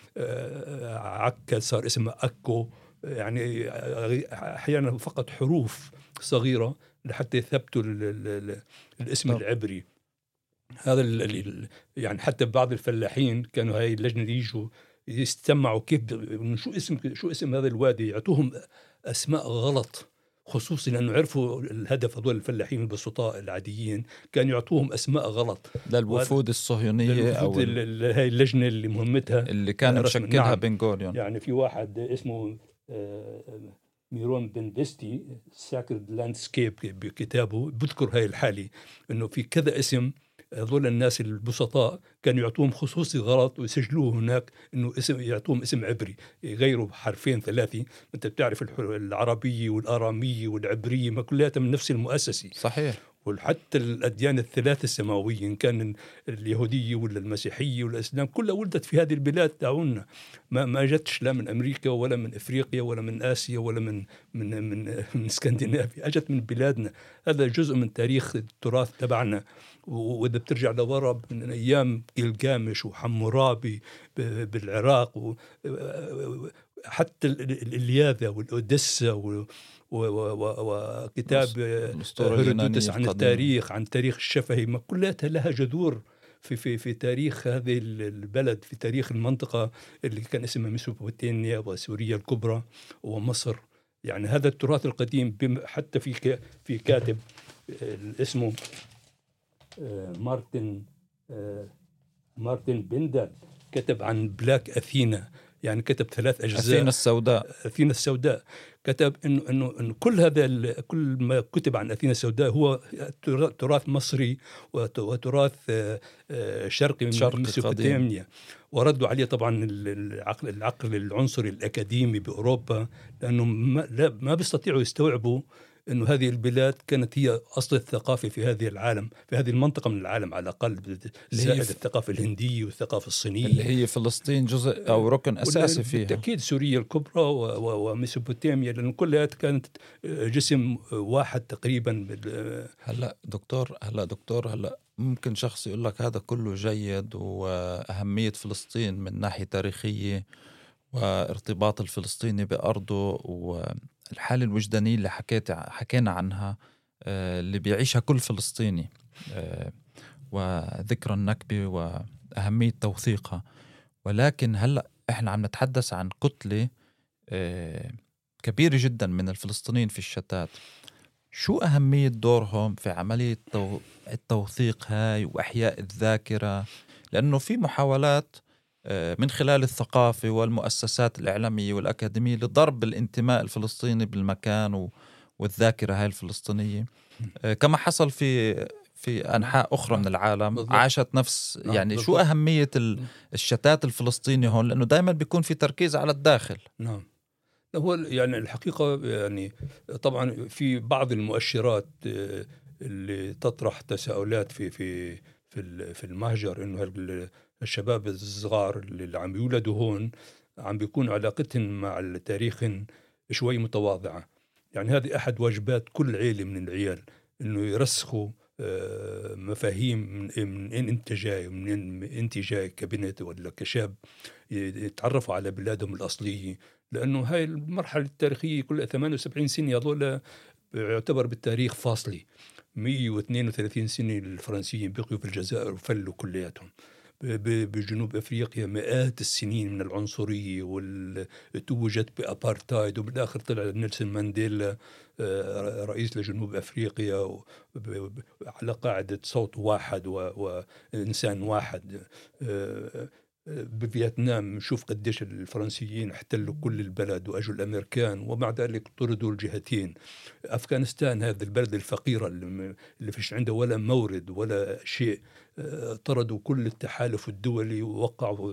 عكا صار اسمها أكو، يعني أحيانا فقط حروف صغيرة لحتى يثبتوا الاسم العبري. هذا يعني حتى بعض الفلاحين كانوا هاي اللجنة يجوا يستمعوا كيف شو اسم شو اسم هذا الوادي، يعطوهم أسماء غلط، خصوصا لأنه عرفوا الهدف. هذول الفلاحين البسطاء العاديين كانوا يعطوهم أسماء غلط للوفود الصهيونية أو هاي اللجنة اللي مهمتها اللي كان مشكلها نعم. بن غوريون. يعني في واحد اسمه ميرون بندستي ساكرد لاندسكيب بكتابه بذكر هاي الحالة، إنه في كذا اسم هذول الناس البسطاء كانوا يعطوهم خصوصي غلط ويسجلوه هناك إنه اسم يعطوهم اسم عبري، يغيروا حرفين ثلاثة. أنت بتعرف العربية والآرامية والعبرية ما كلها من نفس المؤسسة. صحيح. وحتى الأديان الثلاث السماوية إن كان اليهودية ولا المسيحية ولا الإسلام كلها ولدت في هذه البلاد تاعونا، ما ما جتش لا من أمريكا ولا من إفريقيا ولا من آسيا ولا من من من, من اسكندنافيا، أجت من بلادنا. هذا جزء من تاريخ التراث تبعنا. وإذا بترجع لورا من أيام جلجامش وحمورابي بالعراق، وحتى الإلياذة والأوديسا و وكتاب هيرودوتس عن التاريخ، عن تاريخ الشفهي، ما كلها لها جذور في في في تاريخ هذه البلد، في تاريخ المنطقة اللي كان اسمها ميسوبوتاميا وسوريا الكبرى ومصر. يعني هذا التراث القديم حتى في في كاتب اسمه مارتن مارتن بندل كتب عن بلاك أثينا، يعني كتب ثلاث أجزاء. أثينا السوداء. أثينا السوداء كتب إنه إنه إنه كل هذا كل ما كتب عن أثينا السوداء هو تراث مصري وتراث شرقي من ميسوبوتاميا. وردوا عليه طبعا العقل العقل العنصري الأكاديمي بأوروبا، لأنه ما لا ما بيستطيعوا يستوعبوا إنه هذه البلاد كانت هي أصل الثقافة في هذه العالم، في هذه المنطقة من العالم على الأقل، زائد الثقافة الهندية والثقافة الصينية اللي هي فلسطين جزء أو ركن أساسي فيها. بالتأكيد سوريا الكبرى وميسوبوتاميا، لأن كلها كانت جسم واحد تقريبا. هلا دكتور هلا دكتور هلا ممكن شخص يقول لك هذا كله جيد، وأهمية فلسطين من ناحية تاريخية وارتباط الفلسطيني بأرضه والحالة الوجدانية اللي حكيت حكينا عنها اللي بيعيشها كل فلسطيني، وذكرى النكبة وأهمية توثيقها. ولكن هلأ إحنا عم نتحدث عن كتلة كبيرة جدا من الفلسطينيين في الشتات. شو أهمية دورهم في عملية التوثيق هاي وإحياء الذاكرة؟ لأنه في محاولات من خلال الثقافة والمؤسسات الإعلامية والأكاديمية لضرب الانتماء الفلسطيني بالمكان والذاكرة هاي الفلسطينية، كما حصل في في أنحاء أخرى من العالم بالضبط. عاشت نفس يعني بالضبط. شو أهمية الشتات الفلسطيني هون؟ لأنه دائما بيكون في تركيز على الداخل. نعم، هو يعني الحقيقة يعني طبعا في بعض المؤشرات اللي تطرح تساؤلات في في في في المهجر، إنه الشباب الصغار اللي عم يولدوا هون عم بيكون علاقتهم مع التاريخ شوي متواضعة. يعني هذه أحد واجبات كل عيلة من العيال، إنه يرسخوا مفاهيم من إن أنت جاي، من أنت جاي كبنت ولا كشاب، يتعرفوا على بلادهم الأصلية. لأنه هاي المرحلة التاريخية كل ثمانية وسبعين سنة هذول يعتبر بالتاريخ فاصلي. مئة واثنين وثلاثين سنة الفرنسيين بقيوا في الجزائر وفلوا كلياتهم. بجنوب أفريقيا مئات السنين من العنصرية والتوجت بأبارتايد، وبالآخر طلع نيلسون مانديلا رئيس لجنوب أفريقيا على قاعدة صوت واحد وإنسان واحد. بفيتنام شوف قديش الفرنسيين احتلوا كل البلد وأجوا الأمريكان، ومع ذلك طردوا الجهتين. أفغانستان هذا البلد الفقيرة اللي فيش عنده ولا مورد ولا شيء، طردوا كل التحالف الدولي ووقعوا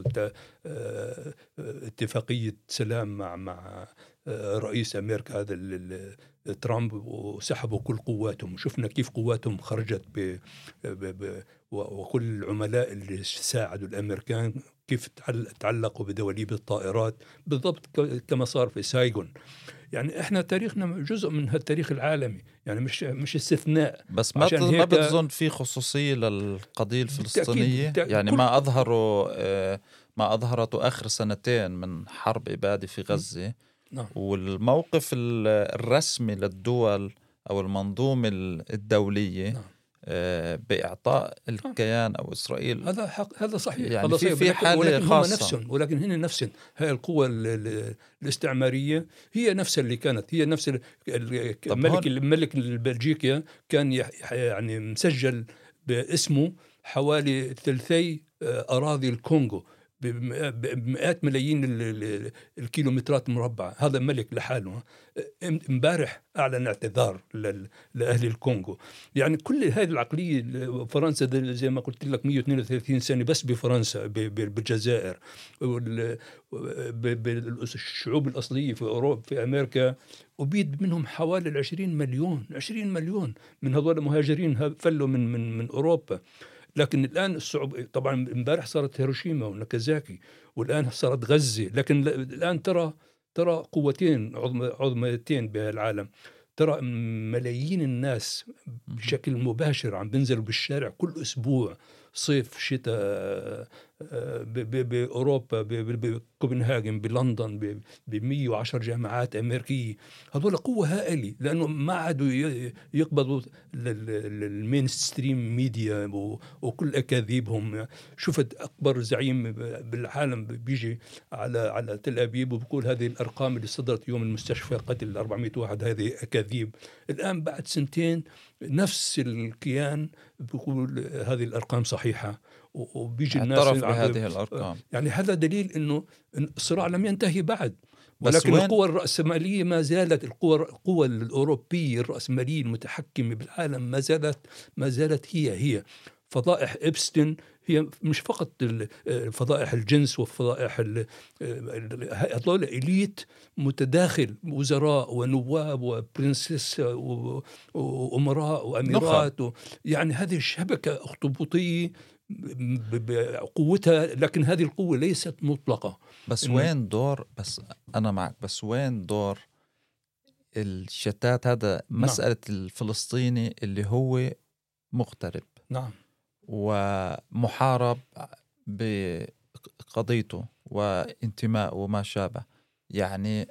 اتفاقية سلام مع مع رئيس أمريكا هذا ترامب، وسحبوا كل قواتهم. شفنا كيف قواتهم خرجت ب ب وكل العملاء اللي ساعدوا الأمريكان كيف تعلقوا بدواليب الطائرات بالضبط كما صار في سايغون. يعني احنا تاريخنا جزء من هالتاريخ العالمي، يعني مش مش استثناء. بس ما ما بتظن في خصوصية للقضية الفلسطينية؟ بالتأكيد. يعني ما أظهروا ما أظهرته آخر سنتين من حرب إبادة في غزة. نعم. والموقف الرسمي للدول أو المنظومة الدولية نعم. بإعطاء الكيان أو إسرائيل، هذا حق، هذا صحيح، يعني هذا في صحيح. في حالة ولكن خاصة. هم نفسهم، ولكن هن نفسهم هاي القوة الاستعمارية هي نفسها اللي كانت، هي نفس الملك الملك البلجيكي كان يعني مسجل باسمه حوالي ثلثي أراضي الكونغو بمئات ملايين الكيلومترات المربعة. هذا ملك لحاله. امبارح أعلن اعتذار لأهل الكونغو. يعني كل هذه العقلية، فرنسا زي ما قلت لك مئة واثنين وثلاثين سنة بس بفرنسا، بالجزائر، بالشعوب الأصلية في أوروبا، في أمريكا، وبيد منهم حوالي العشرين مليون عشرين مليون من هذول المهاجرين فلوا من من من أوروبا. لكن الآن الصعوبة طبعا امبارح صارت هيروشيما وناكازاكي، والآن صارت غزة. لكن الآن ترى ترى قوتين عظمتين بهالعالم. ترى ملايين الناس بشكل مباشر عم بينزلوا بالشارع كل أسبوع، صيف شتاء، بأوروبا، بكوبنهاجن، بلندن، بمية وعشر جامعات أمريكية. هذول قوة هائلة، لأنه ما عادوا يقبضوا المين ستريم ميديا وكل أكاذيبهم. شفت أكبر زعيم بالعالم بيجي على على تل أبيب وبقول هذه الأرقام اللي صدرت يوم المستشفى قتل أربعمئة واحد هذه أكاذيب. الآن بعد سنتين نفس الكيان بيقول هذه الأرقام صحيحة، وبيجي الناس اعترف بهذه الأرقام. يعني هذا دليل إنه الصراع لم ينتهي بعد. ولكن القوى الرأسمالية ما زالت، القوى القوى الأوروبية الرأسمالية المتحكمة بالعالم ما زالت ما زالت هي هي فضائح إبستين. هي مش فقط فضائح الجنس وفضائح هذول إليت متداخل، وزراء ونواب وبرنسس وأمراء وأميرات و... يعني هذه الشبكة أخطبوطية بقوتها، لكن هذه القوة ليست مطلقة. بس وين دور، بس أنا معك، بس وين دور الشتات هذا؟ مسألة نعم. الفلسطيني اللي هو مغترب، نعم، ومحارب بقضيته وانتماء وما شابه، يعني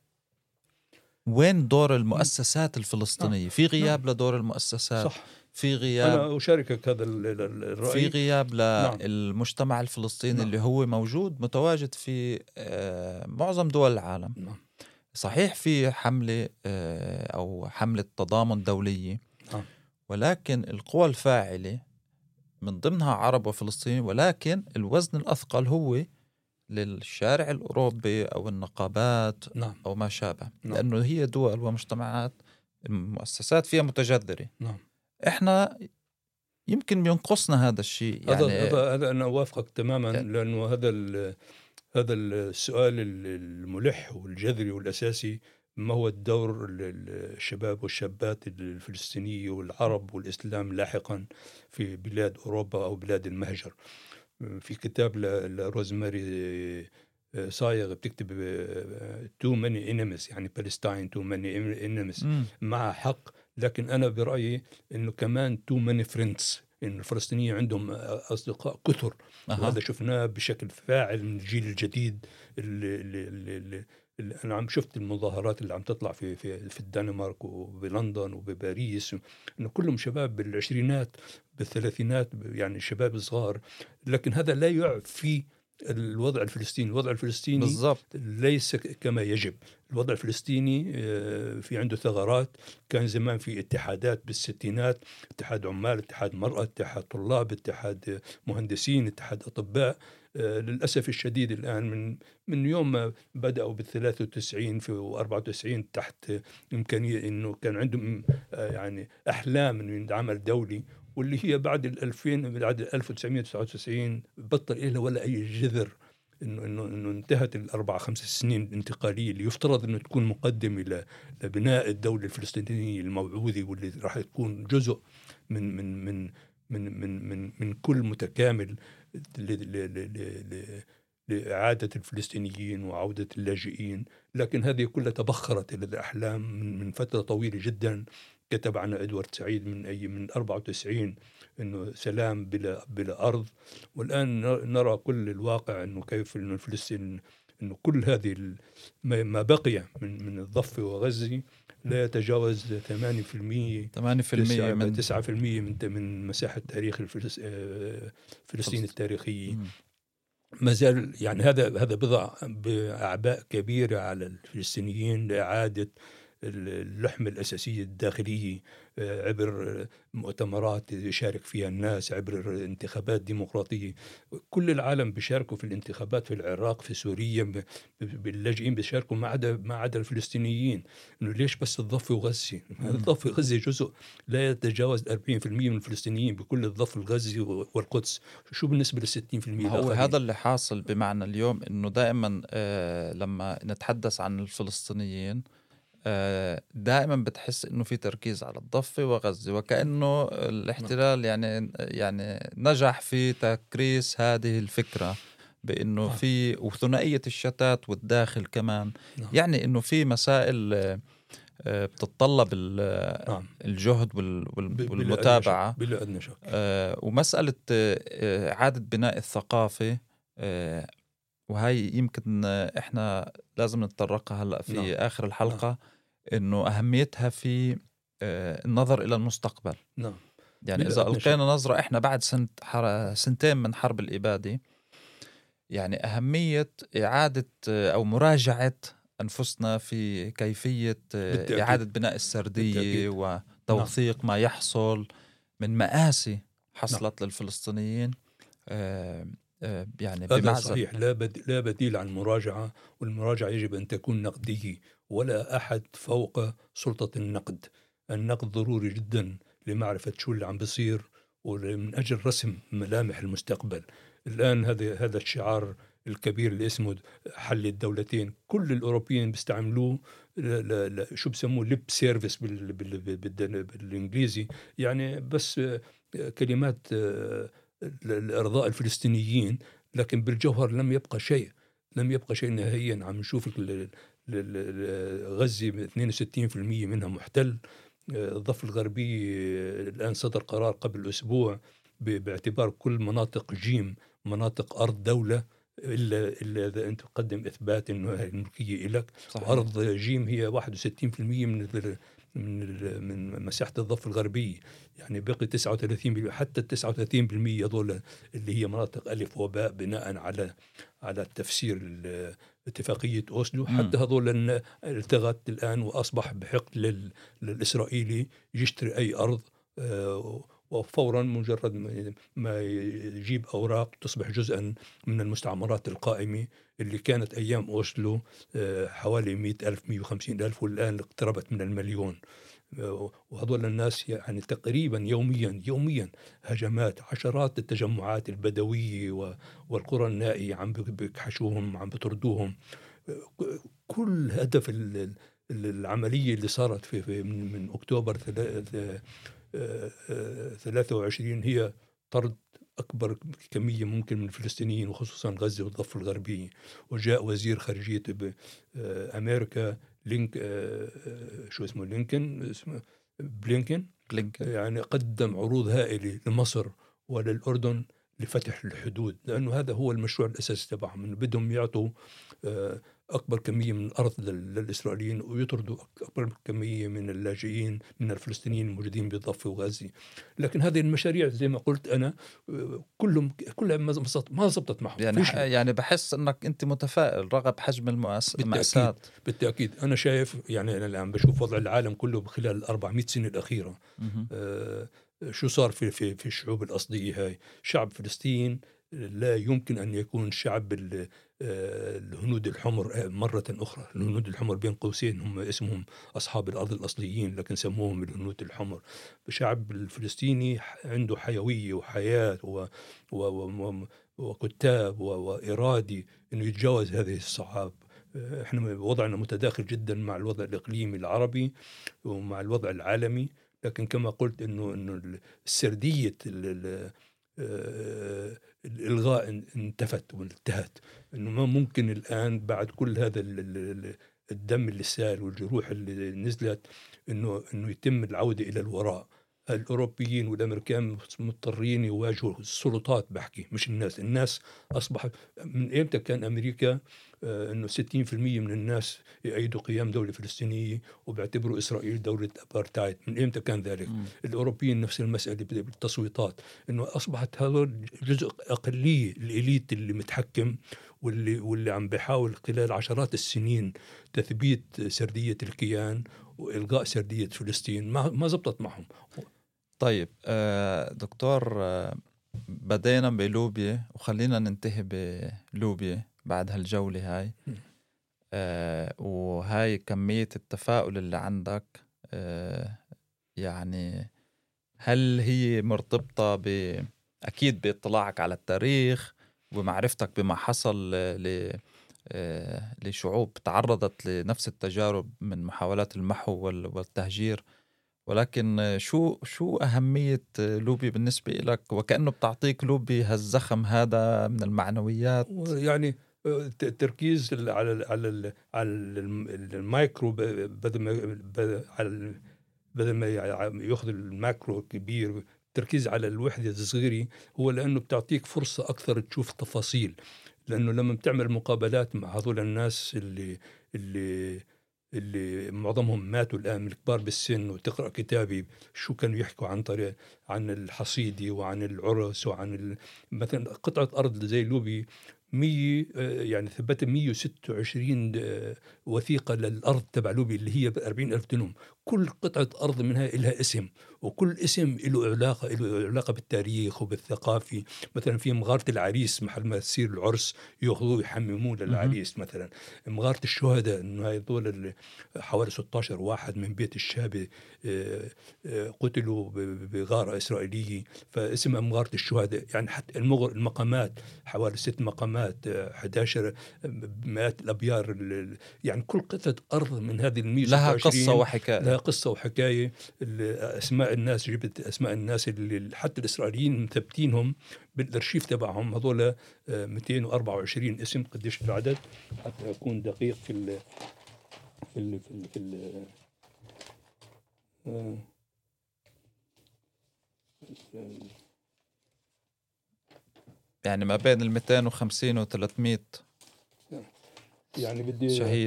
وين دور المؤسسات الفلسطينية؟ في غياب نعم. لدور المؤسسات، صح. في غياب، أنا أشاركك هذا الرأي، في غياب للمجتمع الفلسطيني نعم. اللي هو موجود متواجد في معظم دول العالم. نعم. صحيح في حملة أو حملة تضامن دولية، نعم. ولكن القوى الفاعلة من ضمنها عرب وفلسطيني، ولكن الوزن الأثقل هو للشارع الأوروبي أو النقابات نعم. أو ما شابه، نعم. لأنه هي دول ومجتمعات المؤسسات فيها متجذرة. نعم. إحنا يمكن بينقصنا هذا الشيء. يعني هذا هذا أنا أوافقك تماما، يعني لأنه هذا هذا السؤال الملح والجذري والأساسي، ما هو الدور الشباب والشابات الفلسطينية والعرب والإسلام لاحقا في بلاد أوروبا أو بلاد المهجر. في كتاب لروزماري صايغ بتكتب too many enemies، يعني Palestine too many enemies، مع حق. لكن أنا برأيي إنه كمان too many friends، إن الفلسطينيين عندهم أصدقاء كثر. أه. وهذا شفناه بشكل فاعل من الجيل الجديد. اللي, اللي, اللي, اللي أنا عم شفت المظاهرات اللي عم تطلع في في في الدنمارك وبلندن وبباريس، إنه كلهم شباب بالعشرينات بالثلاثينات، يعني شباب صغار. لكن هذا لا يعفي الوضع الفلسطيني. الوضع الفلسطيني بالضبط ليس كما يجب. الوضع الفلسطيني في عنده ثغرات. كان زمان في اتحادات بالستينات، اتحاد عمال، اتحاد مرأة، اتحاد طلاب، اتحاد مهندسين، اتحاد أطباء. للأسف الشديد الآن من من يوم ما بدأوا بالثلاثة وتسعين في وأربعة وتسعين تحت إمكانية إنه كان عندهم يعني أحلام إنه ينعمل دولي، واللي هي بعد الألفين، بعد ألف وتسعمئة وتسعة وتسعين بطل إله ولا أي جذر. إنه إنه إنه انتهت الأربع خمس سنين الانتقالية اللي يفترض إنه تكون مقدمة لبناء الدولة الفلسطينية الموعودة، واللي راح تكون جزء من من من من من من من كل متكامل لإعادة الفلسطينيين وعودة اللاجئين. لكن هذه كلها تبخرت إلى الأحلام من من فترة طويلة جدا. كتب عنها إدوارد سعيد من أي من أربعة وتسعين إنه سلام بلا بلا أرض. والآن نرى كل الواقع إنه كيف إنه فلسطين، إنه كل هذه ما بقي من من الضفة وغزة لا يتجاوز ثمانية بالمئة ثمانية بالمئة من تسعة بالمئة من من مساحة تاريخ فلسطين التاريخية. ما زال يعني هذا هذا بضع بأعباء كبيرة على الفلسطينيين لإعادة اللحمة الأساسية الداخلية عبر مؤتمرات يشارك فيها الناس، عبر انتخابات ديمقراطية. كل العالم بيشاركوا في الانتخابات في العراق، في سوريا، باللاجئين بيشاركوا ما عدا ما عدا الفلسطينيين. إنه ليش بس الضفة وغزة؟ الضفة وغزة جزء لا يتجاوز أربعين بالمئة من الفلسطينيين بكل الضفة الغزي والقدس. شو بالنسبة للستين بالمئة هو الآخرين؟ هذا اللي حاصل. بمعنى اليوم إنه دائما آه لما نتحدث عن الفلسطينيين دائما بتحس انه في تركيز على الضفة وغزة، وكأنه الاحتلال يعني يعني نجح في تكريس هذه الفكرة بانه في وثنائية الشتات والداخل كمان. يعني انه في مسائل بتتطلب الجهد والمتابعة بلا أدنى شك. ومسألة إعادة بناء الثقافة، وهي يمكن إحنا لازم نتطرقها هلأ في نعم. آخر الحلقة نعم. إنه أهميتها في النظر إلى المستقبل. نعم. يعني إذا ألقينا نظرة إحنا بعد سنت سنتين من حرب الإبادة، يعني أهمية إعادة أو مراجعة أنفسنا في كيفية بالتأكيد. إعادة بناء السردية بالتأكيد. وتوثيق نعم. ما يحصل من مآسي حصلت نعم. للفلسطينيين. آه يعني هذا صحيح. لا, بد... لا بديل عن المراجعة، والمراجعة يجب أن تكون نقدية، ولا أحد فوق سلطة النقد. النقد ضروري جدا لمعرفة شو اللي عم بيصير ومن أجل رسم ملامح المستقبل. الآن هذا هذا الشعار الكبير اللي اسمه حل الدولتين، كل الأوروبيين بيستعملوه لا لا لا شو بسموه ليب سيرفيس بال... بال... بال... بالإنجليزي، يعني بس كلمات لإرضاء الفلسطينيين، لكن بالجوهر لم يبقى شيء لم يبقى شيء نهائيا. عم نشوف غزة اثنين وستين بالمئة منها محتل. الضفة الغربية الآن صدر قرار قبل أسبوع باعتبار كل مناطق جيم مناطق أرض دولة، إلا إلا إذا أنت تقدم إثبات إنه هذه الملكية لك. وأرض جيم هي واحد وستين بالمئة من من من مساحة الضفة الغربية، يعني بقي تسعة وثلاثين بالمئة. حتى التسعة وثلاثين بالمئة هذول اللي هي مناطق ألف وباء بناء على على تفسير اتفاقية أوسلو، حتى هذول التغت الآن وأصبح بحق لل للإسرائيلي يشتري أي أرض وفورا مجرد ما يجيب أوراق تصبح جزءا من المستعمرات القائمة اللي كانت أيام أوسلو حوالي مئة ألف مئة وخمسين ألف، والآن اقتربت من المليون. وهذول الناس يعني تقريبا يوميا يوميا هجمات، عشرات التجمعات البدوية والقرى النائية عم بيكحشوهم، عم بطردوهم. كل هدف العملية اللي صارت في, في من, من أكتوبر ثلاثة وعشرين هي طرد أكبر كمية ممكن من الفلسطينيين، وخصوصا غزة والضفة الغربية. وجاء وزير خارجية أمريكا لينك شو اسمه لينكن اسمه بلينكن بلينكن يعني قدم عروض هائلة لمصر وللأردن لفتح الحدود، لأنه هذا هو المشروع الأساسي تبعهم، إنه بدهم يعطوا أكبر كمية من الأرض للإسرائيليين ويطردوا أكبر كمية من اللاجئين من الفلسطينيين الموجودين بالضفة وغزة. لكن هذه المشاريع زي ما قلت أنا كلهم كلها ما زبطت معهم. يعني يعني بحس أنك أنت متفائل رغم حجم المأساة. بالتأكيد, بالتأكيد أنا شايف يعني أنا الآن بشوف وضع العالم كله خلال الأربعمائة سنة الأخيرة. آه شو صار في في في الشعوب الأصلية هاي. شعب فلسطين لا يمكن أن يكون شعب الهنود الحمر مرة أخرى. الهنود الحمر بين قوسين هم اسمهم أصحاب الأرض الأصليين، لكن سموهم الهنود الحمر. الشعب الفلسطيني عنده حيوية وحياة و و و وكتاب وإرادي إنه يتجاوز هذه الصعاب. إحنا وضعنا متداخل جدا مع الوضع الإقليمي العربي ومع الوضع العالمي، لكن كما قلت إنه إنه السردية الإلغاء انتفت وانتهت، إنه ما ممكن الآن بعد كل هذا الدم اللي سال والجروح اللي نزلت إنه إنه يتم العودة إلى الوراء. الأوروبيين والأمريكان مضطرين يواجهوا السلطات، بحكي مش الناس. الناس أصبحت من إمتى كان أمريكا آه إنه ستين بالمئة من الناس يأيدوا قيام دولة فلسطينية وبيعتبروا إسرائيل دولة أبارتايد؟ من إمتى كان ذلك؟ م. الأوروبيين نفس المسألة بالتصويتات، إنه أصبحت هذا جزء أقلية، الإليت اللي متحكم واللي واللي عم بيحاول خلال عشرات السنين تثبيت سردية الكيان وإلغاء سردية فلسطين. ما ما زبطت معهم. طيب دكتور، بدينا بلوبيا وخلينا ننتهي بلوبيا بعد هالجولة هاي. آه وهاي كمية التفاؤل اللي عندك، آه يعني هل هي مرتبطة ب أكيد باطلاعك على التاريخ ومعرفتك بما حصل ل آه لشعوب تعرضت لنفس التجارب من محاولات المحو والتهجير، ولكن شو شو أهمية لوبي بالنسبة لك؟ وكأنه بتعطيك لوبي هالزخم هذا من المعنويات. يعني التركيز على ال على ال على المايكرو بدل ما على بدل ما ياخذ الماكرو الكبير، التركيز على الوحدة الصغيرة هو لأنه بتعطيك فرصة أكثر تشوف تفاصيل. لأنه لما بتعمل مقابلات مع هذول الناس اللي اللي اللي معظمهم ماتوا الآن، الكبار بالسن، وتقرأ كتابي شو كانوا يحكوا عن طريق عن الحصيدة وعن العرس وعن ال... مثلا قطعة أرض زي لوبي مية يعني ثبت مية وستة وعشرين وثيقة للأرض تبع لوبي اللي هي أربعين ألف دنم. كل قطعة أرض منها لها اسم، وكل اسم له علاقة له علاقة بالتاريخ وبالثقافي. مثلا في مغارة العريس، محل ما تصير العرس يأخذوه يحمموه للعريس. مثلا مغارة الشهداء، إنه هذول حوالي ستة عشر واحد من بيت الشابة قتلوا بغارة إسرائيلية، فاسمها مغارة الشهداء. يعني حتى المقامات حوالي ست مقامات، أحد عشر مئات الأبيار. يعني كل قطعة أرض من هذه المية لها قصة وحكاية، لها قصة وحكاية. أسماء الناس، جبت أسماء الناس اللي حتى الإسرائيليين مثبتينهم بالأرشيف تبعهم، هذول مئتين وأربعة وعشرين اسم. قديش العدد حتى أكون دقيق في ال في ال في ال في ال آه يعني ما بين المئتين وخمسين وثلاثمئة يعني بدي شهيد.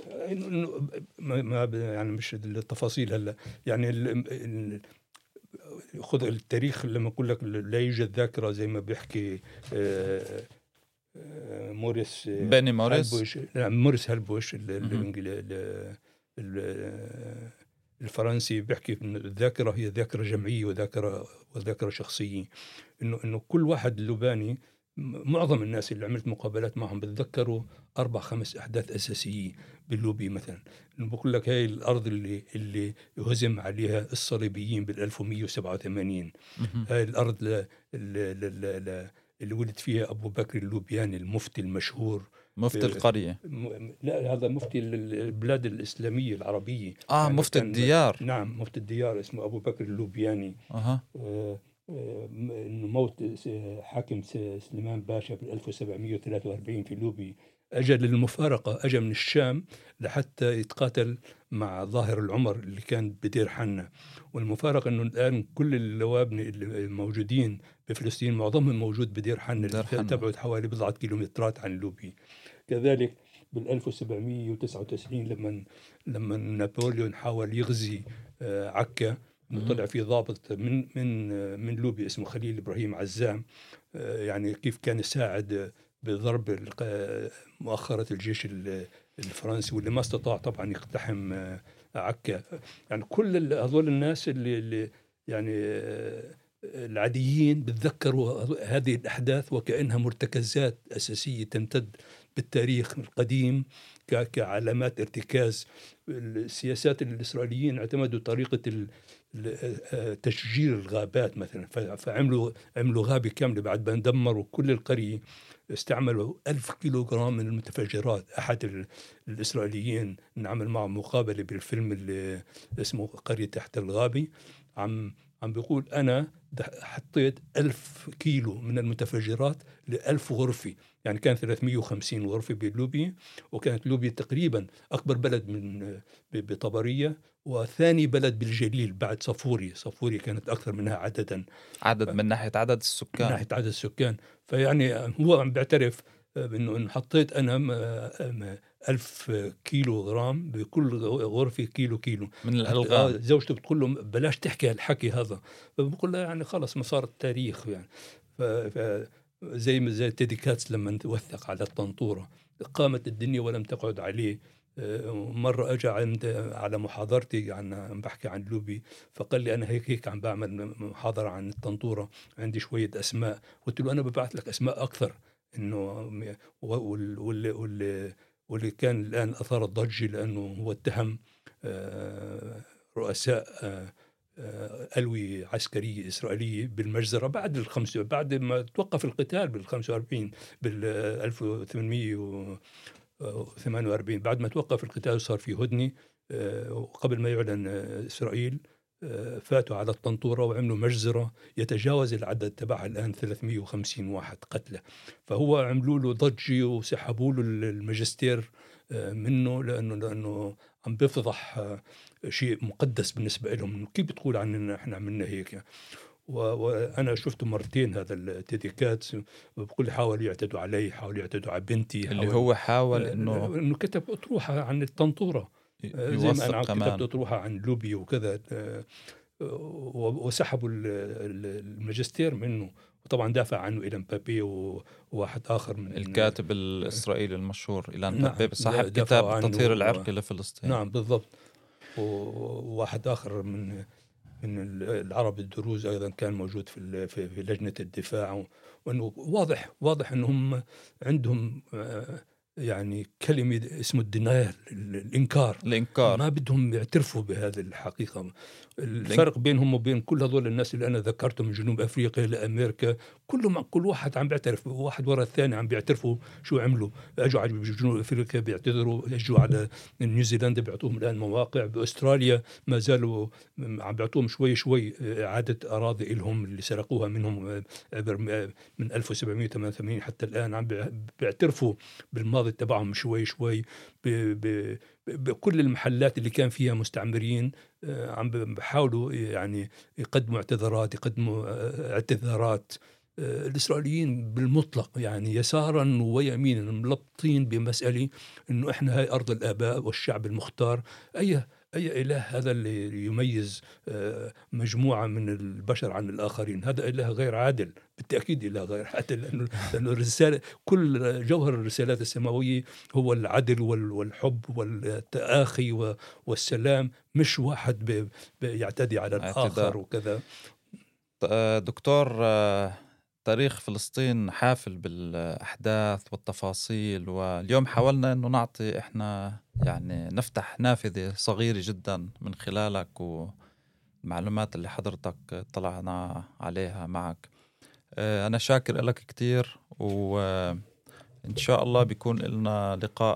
ما يعني مش التفاصيل هلا. يعني خذ التاريخ لما أقول لك لا يوجد ذاكرة، زي ما بيحكي آه موريس بني موريس هالبوش. لا موريس هالبوش الفرنسي بيحكي إن الذاكرة هي ذاكرة جمعية وذاكرة وذاكرة شخصية. إنه إنه كل واحد لبناني، معظم الناس اللي عملت مقابلات معهم بتذكروا أربع خمس أحداث أساسية باللوبي. مثلا بقول لك هاي الأرض اللي اللي هزم عليها الصليبيين بالألف ومية وسبعة وثمانين، هاي الأرض ل ل ل ل اللي ولد فيها أبو بكر اللوبياني المفتي المشهور، مفتي القرية. لا هذا مفتي البلاد الإسلامية العربية. آه يعني مفتي الديار. نعم مفتي الديار اسمه أبو بكر اللوبياني. أه. آه موت حاكم سليمان باشا في ألف وسبعمية وثلاثة وأربعين في لوبي. أجى للمفارقة، أجى من الشام لحتى يتقاتل مع ظاهر العمر اللي كان بدير حنا. والمفارقة أنه الآن كل اللوابن الموجودين بفلسطين معظمهم موجود بدير حنا اللي تبعد حوالي بضعة كيلومترات عن لوبي. كذلك بال ألف وسبعمية وتسعة وتسعين لما لما نابليون حاول يغزي عكا، طلع في ضابط من من من لوبي اسمه خليل إبراهيم عزام، يعني كيف كان يساعد بضرب مؤخرة الجيش الفرنسي، واللي ما استطاع طبعا يقتحم عكا. يعني كل هذول الناس اللي, اللي يعني العاديين بتذكروا هذه الأحداث وكأنها مرتكزات أساسية تمتد بالتاريخ القديم كعلامات ارتكاز. السياسات الإسرائيليين اعتمدوا طريقة تشجير الغابات مثلا، فعملوا عملوا غابة كاملة بعد ما دمروا كل القرية. استعملوا ألف كيلوغرام من المتفجرات. أحد الإسرائيليين نعمل معه مقابلة بالفيلم اللي اسمه قرية تحت الغابة، عم عم بيقول أنا حطيت ألف كيلو من المتفجرات لألف غرفة. يعني كان ثلاثمئة وخمسين غرفة بلوبيا، وكانت لوبيا تقريبا أكبر بلد من بطبرية، وثاني بلد بالجليل بعد صفوري. صفوري كانت أكثر منها عددا عدد من ناحية عدد من السكان. ناحية عدد السكان. فيعني هو عم بيعترف بأنه إن حطيت أنا ألف كيلو غرام بكل غرفة كيلو كيلو من حتى الألغام. زوجته بتقول له بلاش تحكي هالحكي هذا، فبقول له يعني خلص مسار التاريخ يعني. ف... ف... زي ما زي تيدي كاتس لما توثق على الطنطورة قامت الدنيا ولم تقعد عليه. مرة أجا عند على محاضرتي عن عم بحكي عن لوبي، فقال لي أنا هيك هيك عم بعمل محاضرة عن الطنطورة، عندي شوية أسماء. قلت له أنا ببعث لك أسماء أكثر. إنه واللي, واللي, واللي, واللي كان الآن أثار الضجة لأنه هو اتهم رؤساء ألوية عسكرية إسرائيلية بالمجزرة بعد الخمسة بعد ما توقف القتال بالخمسة وأربعين بال ألف وثمانمئة وثمانية وأربعين، بعد ما توقف القتال صار في هدنة وقبل ما يعلن إسرائيل فاتوا على الطنطورة وعملوا مجزرة يتجاوز العدد تبعها الآن ثلاثمئة وخمسين واحد قتلى. فهو عملوا له ضجة وسحبوا له الماجستير منه لأنه لأنه عم بفضح شيء مقدس بالنسبة لهم. كيف بتقول عننا احنا عملنا هيك؟ وأنا شفته مرتين هذا التيدي كاتس، بقول حاول يعتدوا علي، حاول يعتدوا على بنتي، اللي هو حاول إنه إنه كتب أطروحة عن الطنطورة زي ما أنا كتبت أطروحة عن لوبيا وكذا، وسحبوا الماجستير منه. وطبعا دافع عنه إيلان بابي وواحد آخر من الكاتب الإسرائيلي المشهور إيلان نعم بابي صاحب كتاب التطهير العرقي و... لفلسطين. نعم بالضبط. وواحد آخر من من العرب الدروز أيضا كان موجود في في لجنة الدفاع. وأنه واضح واضح أنهم عندهم يعني كلمة اسمه الدينايل، الإنكار. الإنكار ما بدهم يعترفوا بهذه الحقيقة. الفرق بينهم وبين كل هذول الناس اللي أنا ذكرتهم من جنوب أفريقيا لأمريكا، كلهم كل واحد عم بيعترف، واحد وراء الثاني عم بيعترفوا شو عملوا. أجوا على جنوب أفريقيا بيعتذروا، أجوا على نيوزيلندا بيعطوهم الآن مواقع، بأستراليا ما زالوا عم بيعطوهم شوي شوي إعادة أراضي إلهم اللي سرقوها منهم من ألف وسبعمئة وثمانية وثمانين حتى الآن. عم بيعترفوا بالماضي تبعهم شوي شوي. بكل المحلات اللي كان فيها مستعمرين عم بحاولوا يعني يقدموا اعتذارات يقدموا اعتذارات. الإسرائيليين بالمطلق يعني يسارا ويمينا ملبطين بمسألة إنه إحنا هاي أرض الآباء والشعب المختار. أي أي إله هذا اللي يميز مجموعة من البشر عن الآخرين؟ هذا إله غير عادل، بالتأكيد إله غير عادل، لأنه لأنه الرسالة كل جوهر الرسالات السماوية هو العدل والحب والتآخي والسلام، مش واحد يعتدي على الآخر وكذا. دكتور، تاريخ فلسطين حافل بالأحداث والتفاصيل، واليوم حاولنا أنه نعطي إحنا يعني نفتح نافذة صغيرة جدا من خلالك والمعلومات اللي حضرتك طلعنا عليها معك. أنا شاكر لك كتير، وإن شاء الله بيكون لنا لقاء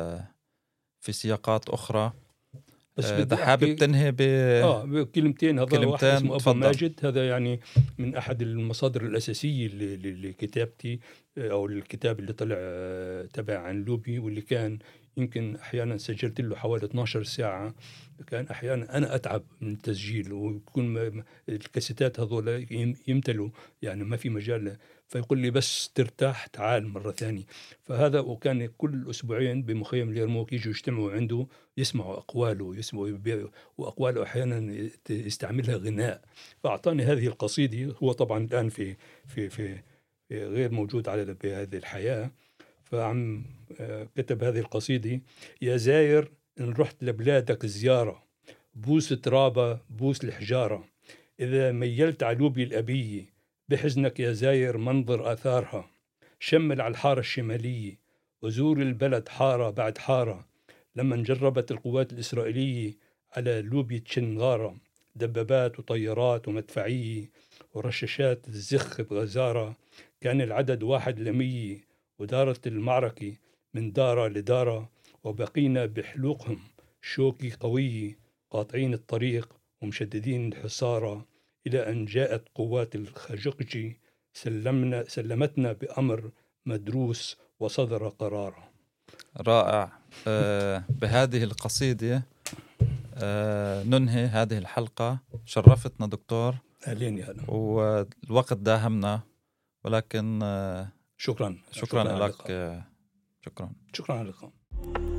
في سياقات أخرى. بس بدي حابب تنهي ب اه بكلمتين. هذا واحد اسمه أبو ماجد، هذا يعني من أحد المصادر الأساسية لكتابتي أو الكتاب اللي طلع تبع عن لوبي، واللي كان يمكن أحيانا سجلت له حوالي اثنتي عشرة ساعة. كان أحيانا أنا أتعب من التسجيل، ويكون الكاسيتات هذول يمتلوا يعني ما في مجال، فيقول لي بس ترتاح تعال مرة ثانية. فهذا وكان كل أسبوعين بمخيم اليرموك يجوا يجتمعوا عنده يسمعوا أقواله يسمعوا وأقواله أحيانا يستعملها غناء. فأعطاني هذه القصيدة. هو طبعا الآن في في في غير موجود على بهذه الحياة، فعم كتب هذه القصيدة: يا زاير إن رحت لبلادك زيارة، بوس ترابة بوس الحجارة، إذا ميلت علوبي الأبية بحزنك يا زاير منظر آثارها، شمل على الحارة الشمالية وزور البلد حارة بعد حارة. لما انجربت القوات الإسرائيلية على لوبي تشنغارة، دبابات وطيارات ومدفعية ورشاشات الزخ بغزارة، كان العدد واحد لمية، ودارت المعركة من دارة لدارة، وبقينا بحلوقهم شوكي قوية قاطعين الطريق ومشددين الحصار إلى أن جاءت قوات الخاشقجي سلمنا سلمتنا بأمر مدروس وصدر قرارا. رائع. آه بهذه القصيدة آه ننهي هذه الحلقة. شرفتنا دكتور. أهلين يا هلا. والوقت داهمنا، ولكن آه شكرا شكرا, شكرا لك. آه شكرا شكرا على اللقاء.